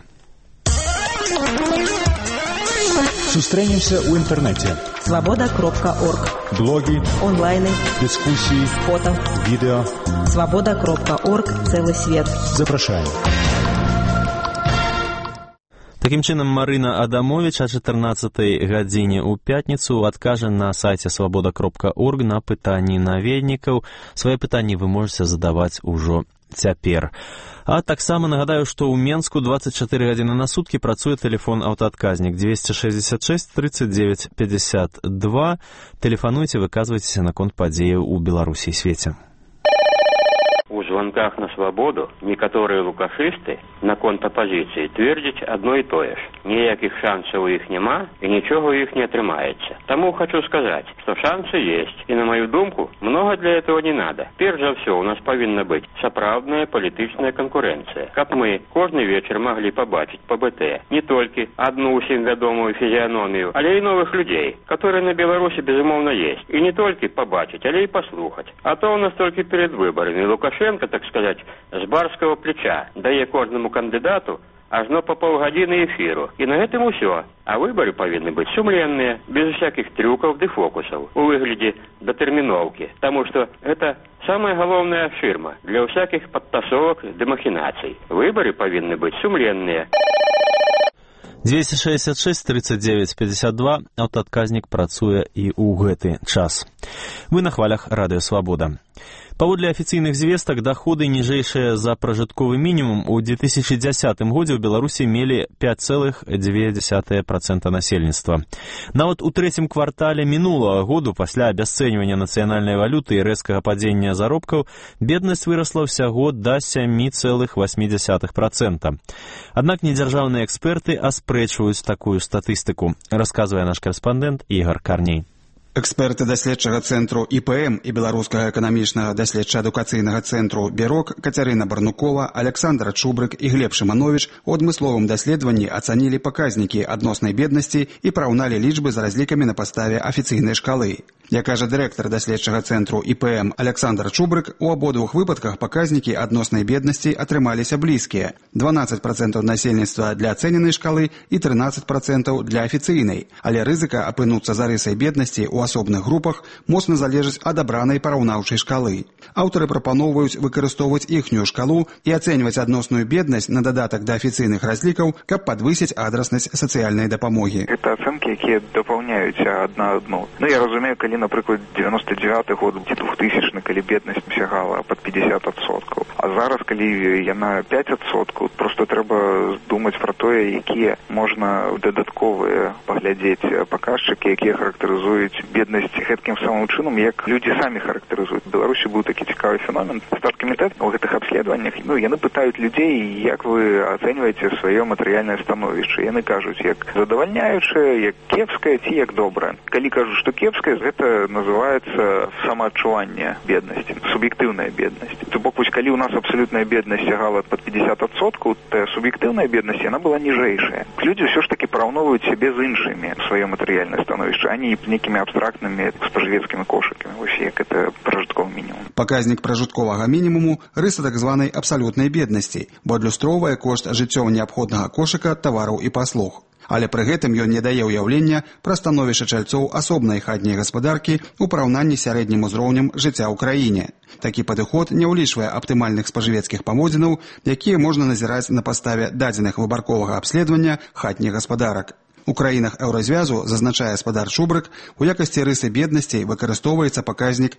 Сустрэнемся ў інтэрнэце. Свобода.орг. Блоги, онлайны, дискуссии, фото, видео. Свобода.орг. Целый свет. Запрашаем. Такім чынам, Марына Адамович о 14 гадзіне ў пятніцу адкажа на сайце свобода.орг на пытанні наведнікаў. Свае пытанні вы можете задаваць ужо цяпер. А таксама нагадаю, што ў Менску 24 гадзіны на суткі працуе тэлефон аўтаадказнік 266 39 52. Тэлефануйце, выказвайцеся наконт падзеяў у Беларусі і свеце. У звонках на свободу некоторые лукашисты наконт оппозиции твердят одно и то же. ніякіх шансаў у іх няма і нічога у іх не атрымаецца. Таму хочу сказаць, што шансы есть. І на мою думку, много для этого не надо. Перш за все, у нас павінна быць сапраўдная палітычная канкурэнцыя. Каб мы кожны вечар маглі пабачыць па БТ не толькі одну ўсім вядомую фізіяномію, але і новых людзей, которые на Беларусі безумоўна есть. І не толькі пабачыць, але і паслухаць. А то у нас толькі перед выбарамі Лукашенко, так сказать, з барскага плеча дае кожнаму кандыдату ажно по паўгадзіны эфіру. І на гэтым усё. А выборы павінны быць сумленныя, без всяких трюкаў ды фокусаў, у выглядзе датэрміноўкі. Таму што гэта самая галоўная шырма для всяких падтасовак ды махінацый. Выборы павінны быць сумленныя. 266 39 52 аўтаадказнік працуе і ў гэты час. Вы на хвалях Радыё Свабода. Паводле афіцыйных звестак, даходы ніжэйшыя за пражытковы мінімум у 2010 годзе ў Беларусі мелі 5,2% насельніцтва. Нават у трэцім квартале мінулага году пасля абясцэньвання нацыянальнай валюты і рэзкага падзення заробкаў беднасць вырасла ўсяго да 7,8%. Аднак недзяржаўныя эксперты аспрэчваюць такую статыстыку, расказвае наш карэспандэнт Ігар Карней. Эксперты даследчага цэнтру ІПМ і беларускага эканамічнага даследча-адукацыйнага цэнтру «Бярок» Кацярына Барнукова, Александр Чубрык і Глеб Шыманович у адмысловым даследаванні ацанілі паказнікі адноснай беднасці і параўналі лічбы з разлікамі на падставе афіцыйнай шкалы. Як кажа дырэктар даследчага цэнтру ІПМ Александр Чубрык, у абодвух выпадках паказнікі адноснай беднасці атрымаліся блізкія. 12% насельніцтва для ацэненай шкалы і 13% для афіцыйнай. Але рызыка апынуцца за рысай беднасці у асобных групах моцна залежыць ад абранай параўнаўчай шкалы. Аўтары прапаноўваюць выкарыстоўваць іхнюю шкалу і ацэньваць адносную беднасць на дадатак да афіцыйных разлікаў, каб падвысіць адраснасць сацыяльнай дапамогі. Гэта ацэнкі, якія дапаўняюць адна адну. Я разумею, калі, напрыклад, 99 год, 2000, калі беднасць сягала пад 50%. А зараз, калі яна 5%, просто трэба думаць пра тое, якія можна дадатковыя паглядзець паказчыкі, якія характарызуюць беднасць гэткім самым чынам, як людзі самі характарызуюць. В Беларусі быў такі цікавы феномен. Статкамітэт у гэтых абследаваннях, яны пытаюць людзей, як вы ацэньваеце сваё матэрыяльнае становішча. Яны кажуць, як задавальняючае, як кепскае ці як добрае. Калі кажуць, што кепскае, гэта называецца самаадчуванне беднасці, суб'ектыўная беднасць. То бок, калі у нас абсалютная беднасць сягала пад 50%, то суб'ектыўная беднасць, яна была ніжэйшая. Людзі ўсё ж такі параўноўваюць сябе з іншымі сваё матэрыяльнае становішча, а не некімі абстрактнымі спажывецкімі кошыкамі, вось як это пражытковы мінімум. Паказнік пражытковага мінімуму – рыса так званай абсалютнай беднасці, бо адлюстроўвае кошт жыццёва неабходнага кошыка тавараў і паслуг. Але пры гэтым ён не дае ўяўлення пра становішча чальцоў асобнай хатняй гаспадаркі ў параўнанні з сярэднім узроўнем жыцця ў краіне. Такі падыход не ўлічвае аптымальных спажывецкіх памодзінаў, якія можна назіраць на падставе дадзеных выбарковага абследавання хатніх гаспадарак. У краінах еўразвязу, зазначае спадар Чубрык, у якасці рысы беднасці выкарыстоўваецца паказнік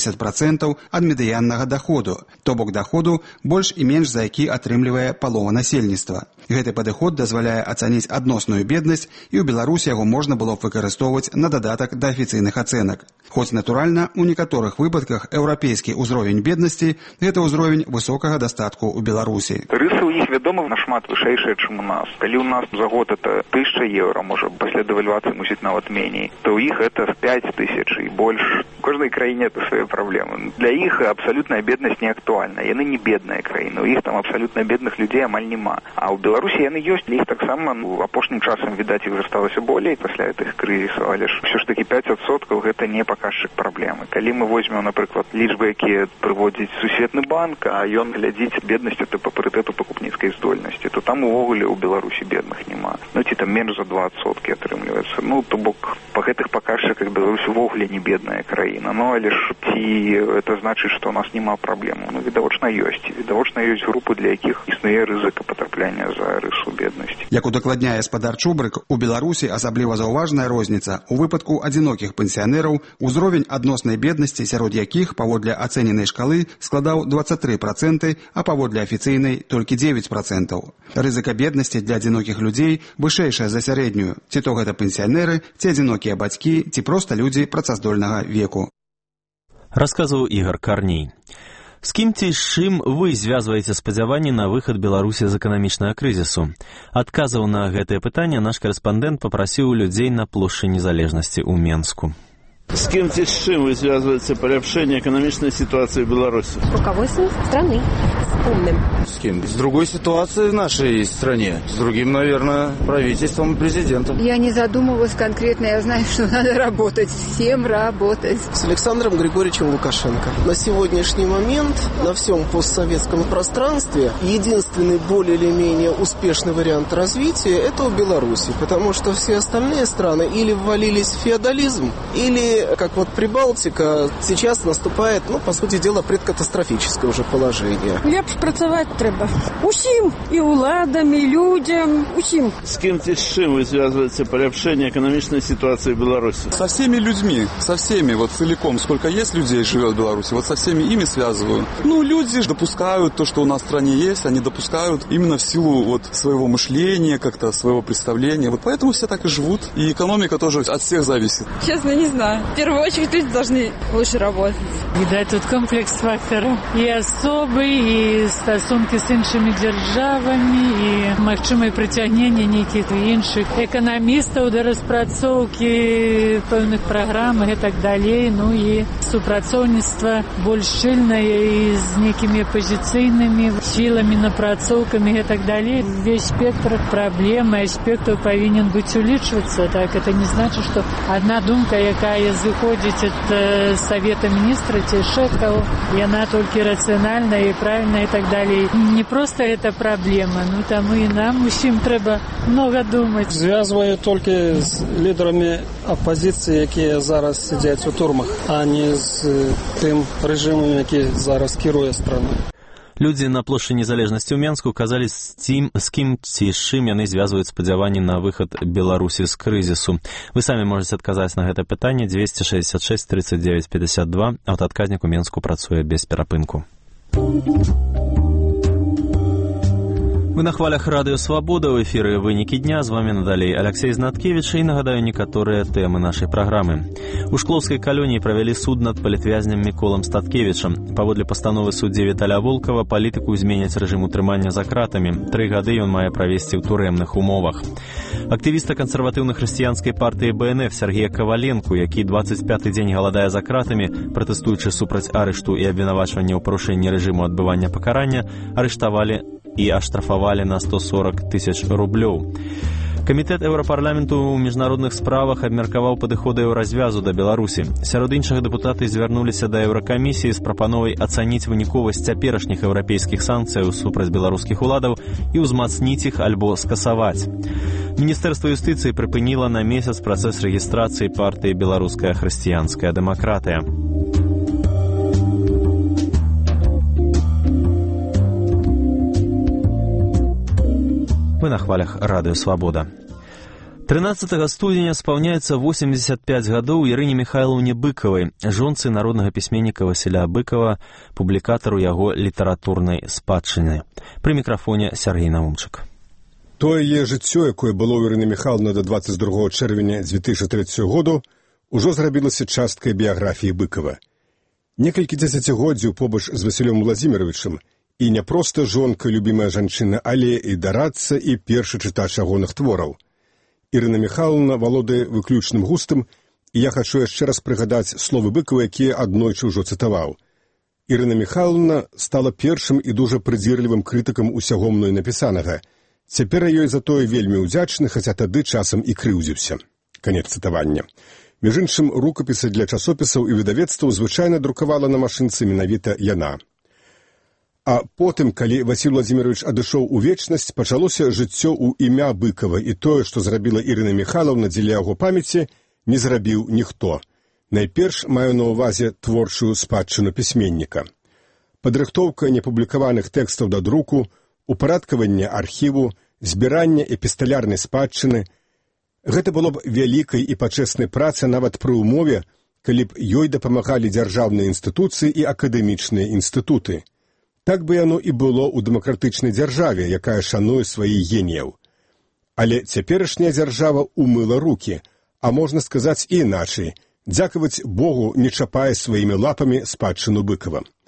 60% ад медыяннага даходу, то бок даходу больш і менш за які атрымлівае палова насельніцтва. Гэты падыход дазваляе ацаніць адносную беднасць, і ў Беларусі яго можна было б выкарыстоўваць на дадатак да афіцыйных ацэнак. Хоць, натуральна, у некаторых выпадках еўрапейскі ўзровень беднасці – гэта ўзровень высокага дастатку ў Беларусі. Рысы ў іх, вядома, нашмат вышэйшыя, чым у нас. Калі ў нас за год это 1000 евро, можа, пасля дэвальвацыі мусіць нават меней, то ў іх это 5000 і больш. У кожнай краіне это свае праблемы. Для іх абсалютная беднасць не актуальна. Яны не бедная краіна. У іх там абсалютна бедных людзей амаль няма. А ў Беларусі яны ёсць, для іх таксама апошнім часам, відаць, іх засталася болей пасля гэтых крызісаў, але ж ўсё ж такі 5% гэта не паказчык праблемы. Калі мы возьмем, напрыклад, лічбы, якія прыводзіць Сусветны банк, а ён глядзіць беднасць это па парытэту пакупніцкай здольнасці, то там увогуле ў Беларусі бедных няма. Ці там менш за 20% атрымліваецца. То бок па гэтых паказчыках Беларусь увогуле не бедная краіна. Але ж ці это значыць, што у нас няма праблем? Відавочна ёсць. Відавочна ёсць групы, для якіх існуе рызыка патрапляння за рысу беднасці. Як удакладняе спадар Чубрык, у Беларусі асабліва заўважная розніца у выпадку адзінокіх пенсіянераў, узровень адноснай беднасці, сярод якіх паводле ацэненай шкалы складаў 23%, а паводле афіцыйнай толькі 9%. Рызыка беднасці для адзінокіх людзей вышэйшая за сярэднюю, ці то гэта пенсіянеры, ці адзінокія бацькі, ці проста людзі працаздольнага веку. Расказваў Ігар Карней. З кім ці з чым вы звязваеце спадзяванні на выхад Беларусі з эканамічнага крызісу? Адказаў на гэтае пытанне наш корэспандэнт попрасіў людзей на плошчы Незалежнасці ў Менску. С кем и с чем вы связываете поляпшение экономической ситуации в Беларуси? С руководством страны, с умным. С кем? С другой ситуацией в нашей стране. С другим, наверное, правительством и президентом. Я не задумывалась конкретно. Я знаю, что надо работать. Всем работать. С Александром Григорьевичем Лукашенко. На сегодняшний момент на всем постсоветском пространстве единственный более или менее успешный вариант развития – это у Беларуси. Потому что все остальные страны или ввалились в феодализм, или как вот Прибалтика, сейчас наступает, по сути дела, предкатастрофическое уже положение. Лепш працаваць трэба. Усім, и уладам, и людям, усім. С кем и с чем вы связываете поляпшение экономической ситуации в Беларуси? Со всеми людьми, со всеми, вот целиком. Сколько есть людей живет в Беларуси, вот со всеми ими связываю. Люди допускают то, что у нас в стране есть, они допускают именно в силу вот своего мышления, как-то своего представления. Вот поэтому все так и живут. И экономика тоже от всех зависит. Честно, не знаю. В первую очередь люди должны лучше работать. Видать, тут комплекс факторов. И особый, и стосунки с іншими державами, и магчымае прыцягненне нейкіх іншых эканамістаў да распрацоўкі пэўных праграм и так далей. И супрацоўніцтва больш шчыльнае і з нейкімі апозіцыйнымі сіламі, напрацоўкамі и так далей. Весь спектр праблем и аспектаў павінен быць улічвацца. Так, это не значит, что одна думка, якая зыходзіць ад Совета Министра ці яшчэ каго, яна толькі рацыянальная і правільная і так далей. Не просто это проблема, таму і нам усім трэба много думаць. Звязваю толькі з лідарамі апозіцыі, якія зараз сядзяць у турмах, а не з тым рэжымам, які зараз кіруе страной. Людзі на плошчы Незалежнасці ў Менску казалі, з кім ці з чым яны звязваюць спадзяванні на выхад Беларусі з крызісу. Вы самі можаце адказаць на гэта пытанне 266 39 52. Аўтаадказнік у Менску працуе без перапынку. Вы на хвалях радыё «Свабода», ў эфіры «Вынікі дня». З вами надалей Алексей Знаткевич, і нагадаю некаторыя тэмы нашай праграмы. У Шклоўскай калоніі правялі суд над палітвязнем Міколам Статкевічам. Паводле пастановы суддзі Віталя Волкава палітыку зменяць рэжым утрымання за кратамі. 3 гады ён мае правесці ў турэмных умовах. Актывіста кансерватыўна-хрысціянскай партыі БНФ Сергея Каваленку, які 25-й дзень галадае за кратамі, пратэстуючы супраць арышту і абвінавачвання ў парушэнні рэжыму адбывання пакарання, арыштавалі і аштрафавалі на 140 тысяч рублёў. Камітэт Еўрапарламенту ў міжнародных справах абмеркаваў падыходы развязу да Беларусі. Сярод іншых дэпутаты звярнуліся да Еўракамісіі з прапановай ацаніць выніковасць цяперашніх еўрапейскіх санкцыяў супраць беларускіх уладаў і ўзмацніць іх альбо скасаваць. Міністэрства юстыцыі прыпыніла на месяц працэс рэгістрацыі партыі «Беларуская хрысціянская дэмакратыя». Вы на хвалях радыё «Свабода». 13 студзеня спаўняецца 85 гадоў Ірыне Михайлаўне Быкавай, жонцы народнага пісьменніка Васіля Быкава, публікатару яго літаратурнай спадчыны. Пры мікрафоне Сергей Наумчык. Тое яе жыццё, якое было ў Ірыны Михайлаўны да 22 чэрвеня 2003 году, ужо зрабілася часткай біяграфіі Быкава. Некалькі дзесяцігоддзяў побач з Васілём Владзіміровичам, і не проста жонка, любімая жанчына, але і дарадца, і першы чытач ягоных твораў. Ірына Михайлаўна валодае выключным густам, і я хачу яшчэ раз прыгадаць словы Быкава, якія аднойчы ўжо цытаваў. Ірына Михайлаўна стала першым і дужа прыдзірлівым крытыкам усяго мной напісанага. Цяпер я ёй за тое вельмі ўдзячны, хаця тады часам і крыўдзіўся. Канец цытавання. Між іншым, рукапісы для часопісаў і выдавецтваў звычайна друкавала на машынцы менавіта яна. А потым, калі Васіль Владзімірович адышоў у вечнасць, пачалося жыццё ў імя Быкава, і тое, што зрабіла Ірына Михайлаўна дзеля яго памяці, не зрабіў ніхто. Найперш маю на ўвазе творчую спадчыну пісьменніка. Падрыхтоўка непублікаваных тэкстаў да друку, упарадкаванне архіву, збіранне эпісталярнай спадчыны – гэта было б вялікай і пачэснай працай нават пры ўмове, калі б ёй дапамагалі дзяржаўныя інстытуцыі і акадэмічныя інстытуты. Так бы яно і было ў дэмакратычнай дзяржаве, якая шануе сваіх геніяў. Але цяперашняя дзяржава умыла рукі, а можна сказаць і іначай, дзякаваць Богу не чапае сваімі лапамі спадчыну Быкава.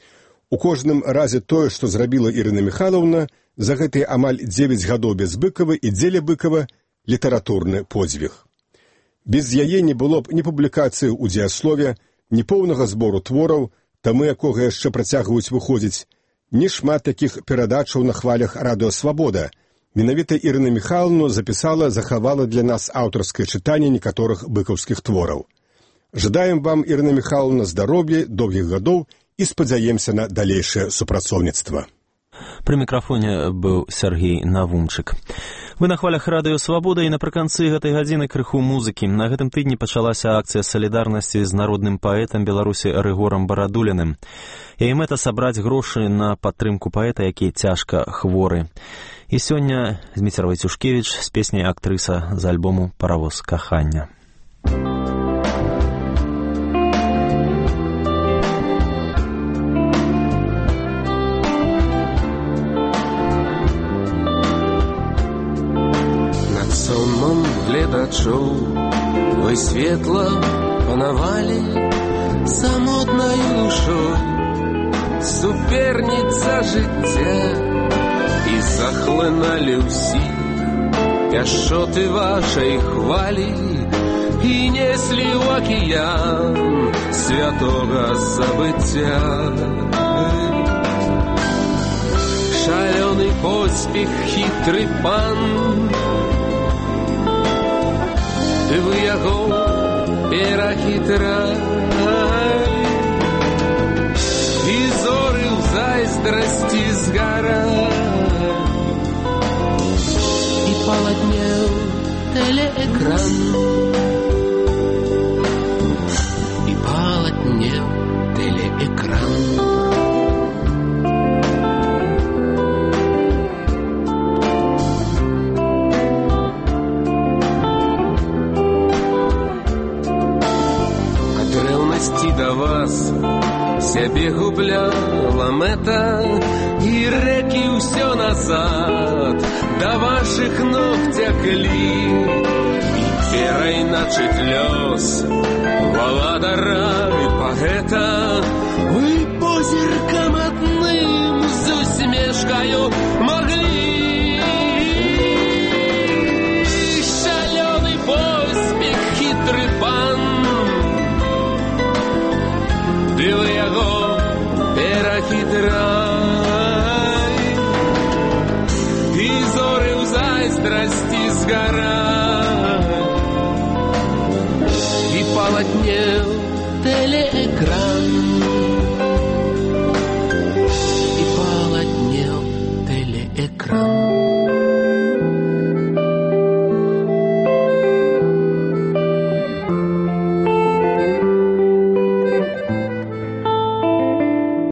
У кожным разе тое, што зрабіла Ірына Міхайлаўна, за гэтыя амаль 9 гадоў без Быкава і дзеля Быкава літаратурны подзвіг. Без яе не было б ні публікацыі ў дзеяслове, ні поўнага збору твораў, тамы якога яшчэ працягваюць выходзіць, ні шмат такіх перадачаў на хвалях радыё «Свабода». Менавіта Ірына Міхайлаўна запісала, захавала для нас аўтарскае чытанне некаторых быкаўскіх твораў. Жадаем вам, Ірына Міхайлаўна, здароўя, доўгіх гадоў і спадзяемся на далейшае супрацоўніцтва. Пры мікрафоне быў Сергей Навумчык. Вы на хвалях радыё «Свабода» і напрыканцы гэтай гадзіны крыху музыкі. На гэтым тыдні пачалася акцыя салідарнасці з народным паэтам Беларусі Рыгорам Барадуліным. Яе мэта сабраць грошы на падтрымку паэта, які цяжка хворы. І сёння Зміцер Вайцюшкевіч з песняй актрыса з альбому «Паравоз кахання». Сонмом гледачоў вы светла панавалі самотнаю душой, суперніца жыцця, і захлыналі ўсіх пяшчоты вашай хвалі і неслі ў акіян святога забыцця. Шалёны поспех, хітры пан, вы яго перахітрай, і зоры ў зайздрасці згарай, і паладнеў тэлеэкран, і паладнеў тэлеэкран. Да вас сябе губляла мэта, і рэкі ўсё назад да вашых ног цяклі, і перайначыць лёс валадара і паэта вы позіркам адным з усмешкаю маглі. Шалёны поспех, хітры пан, ды вы яго перахітрай.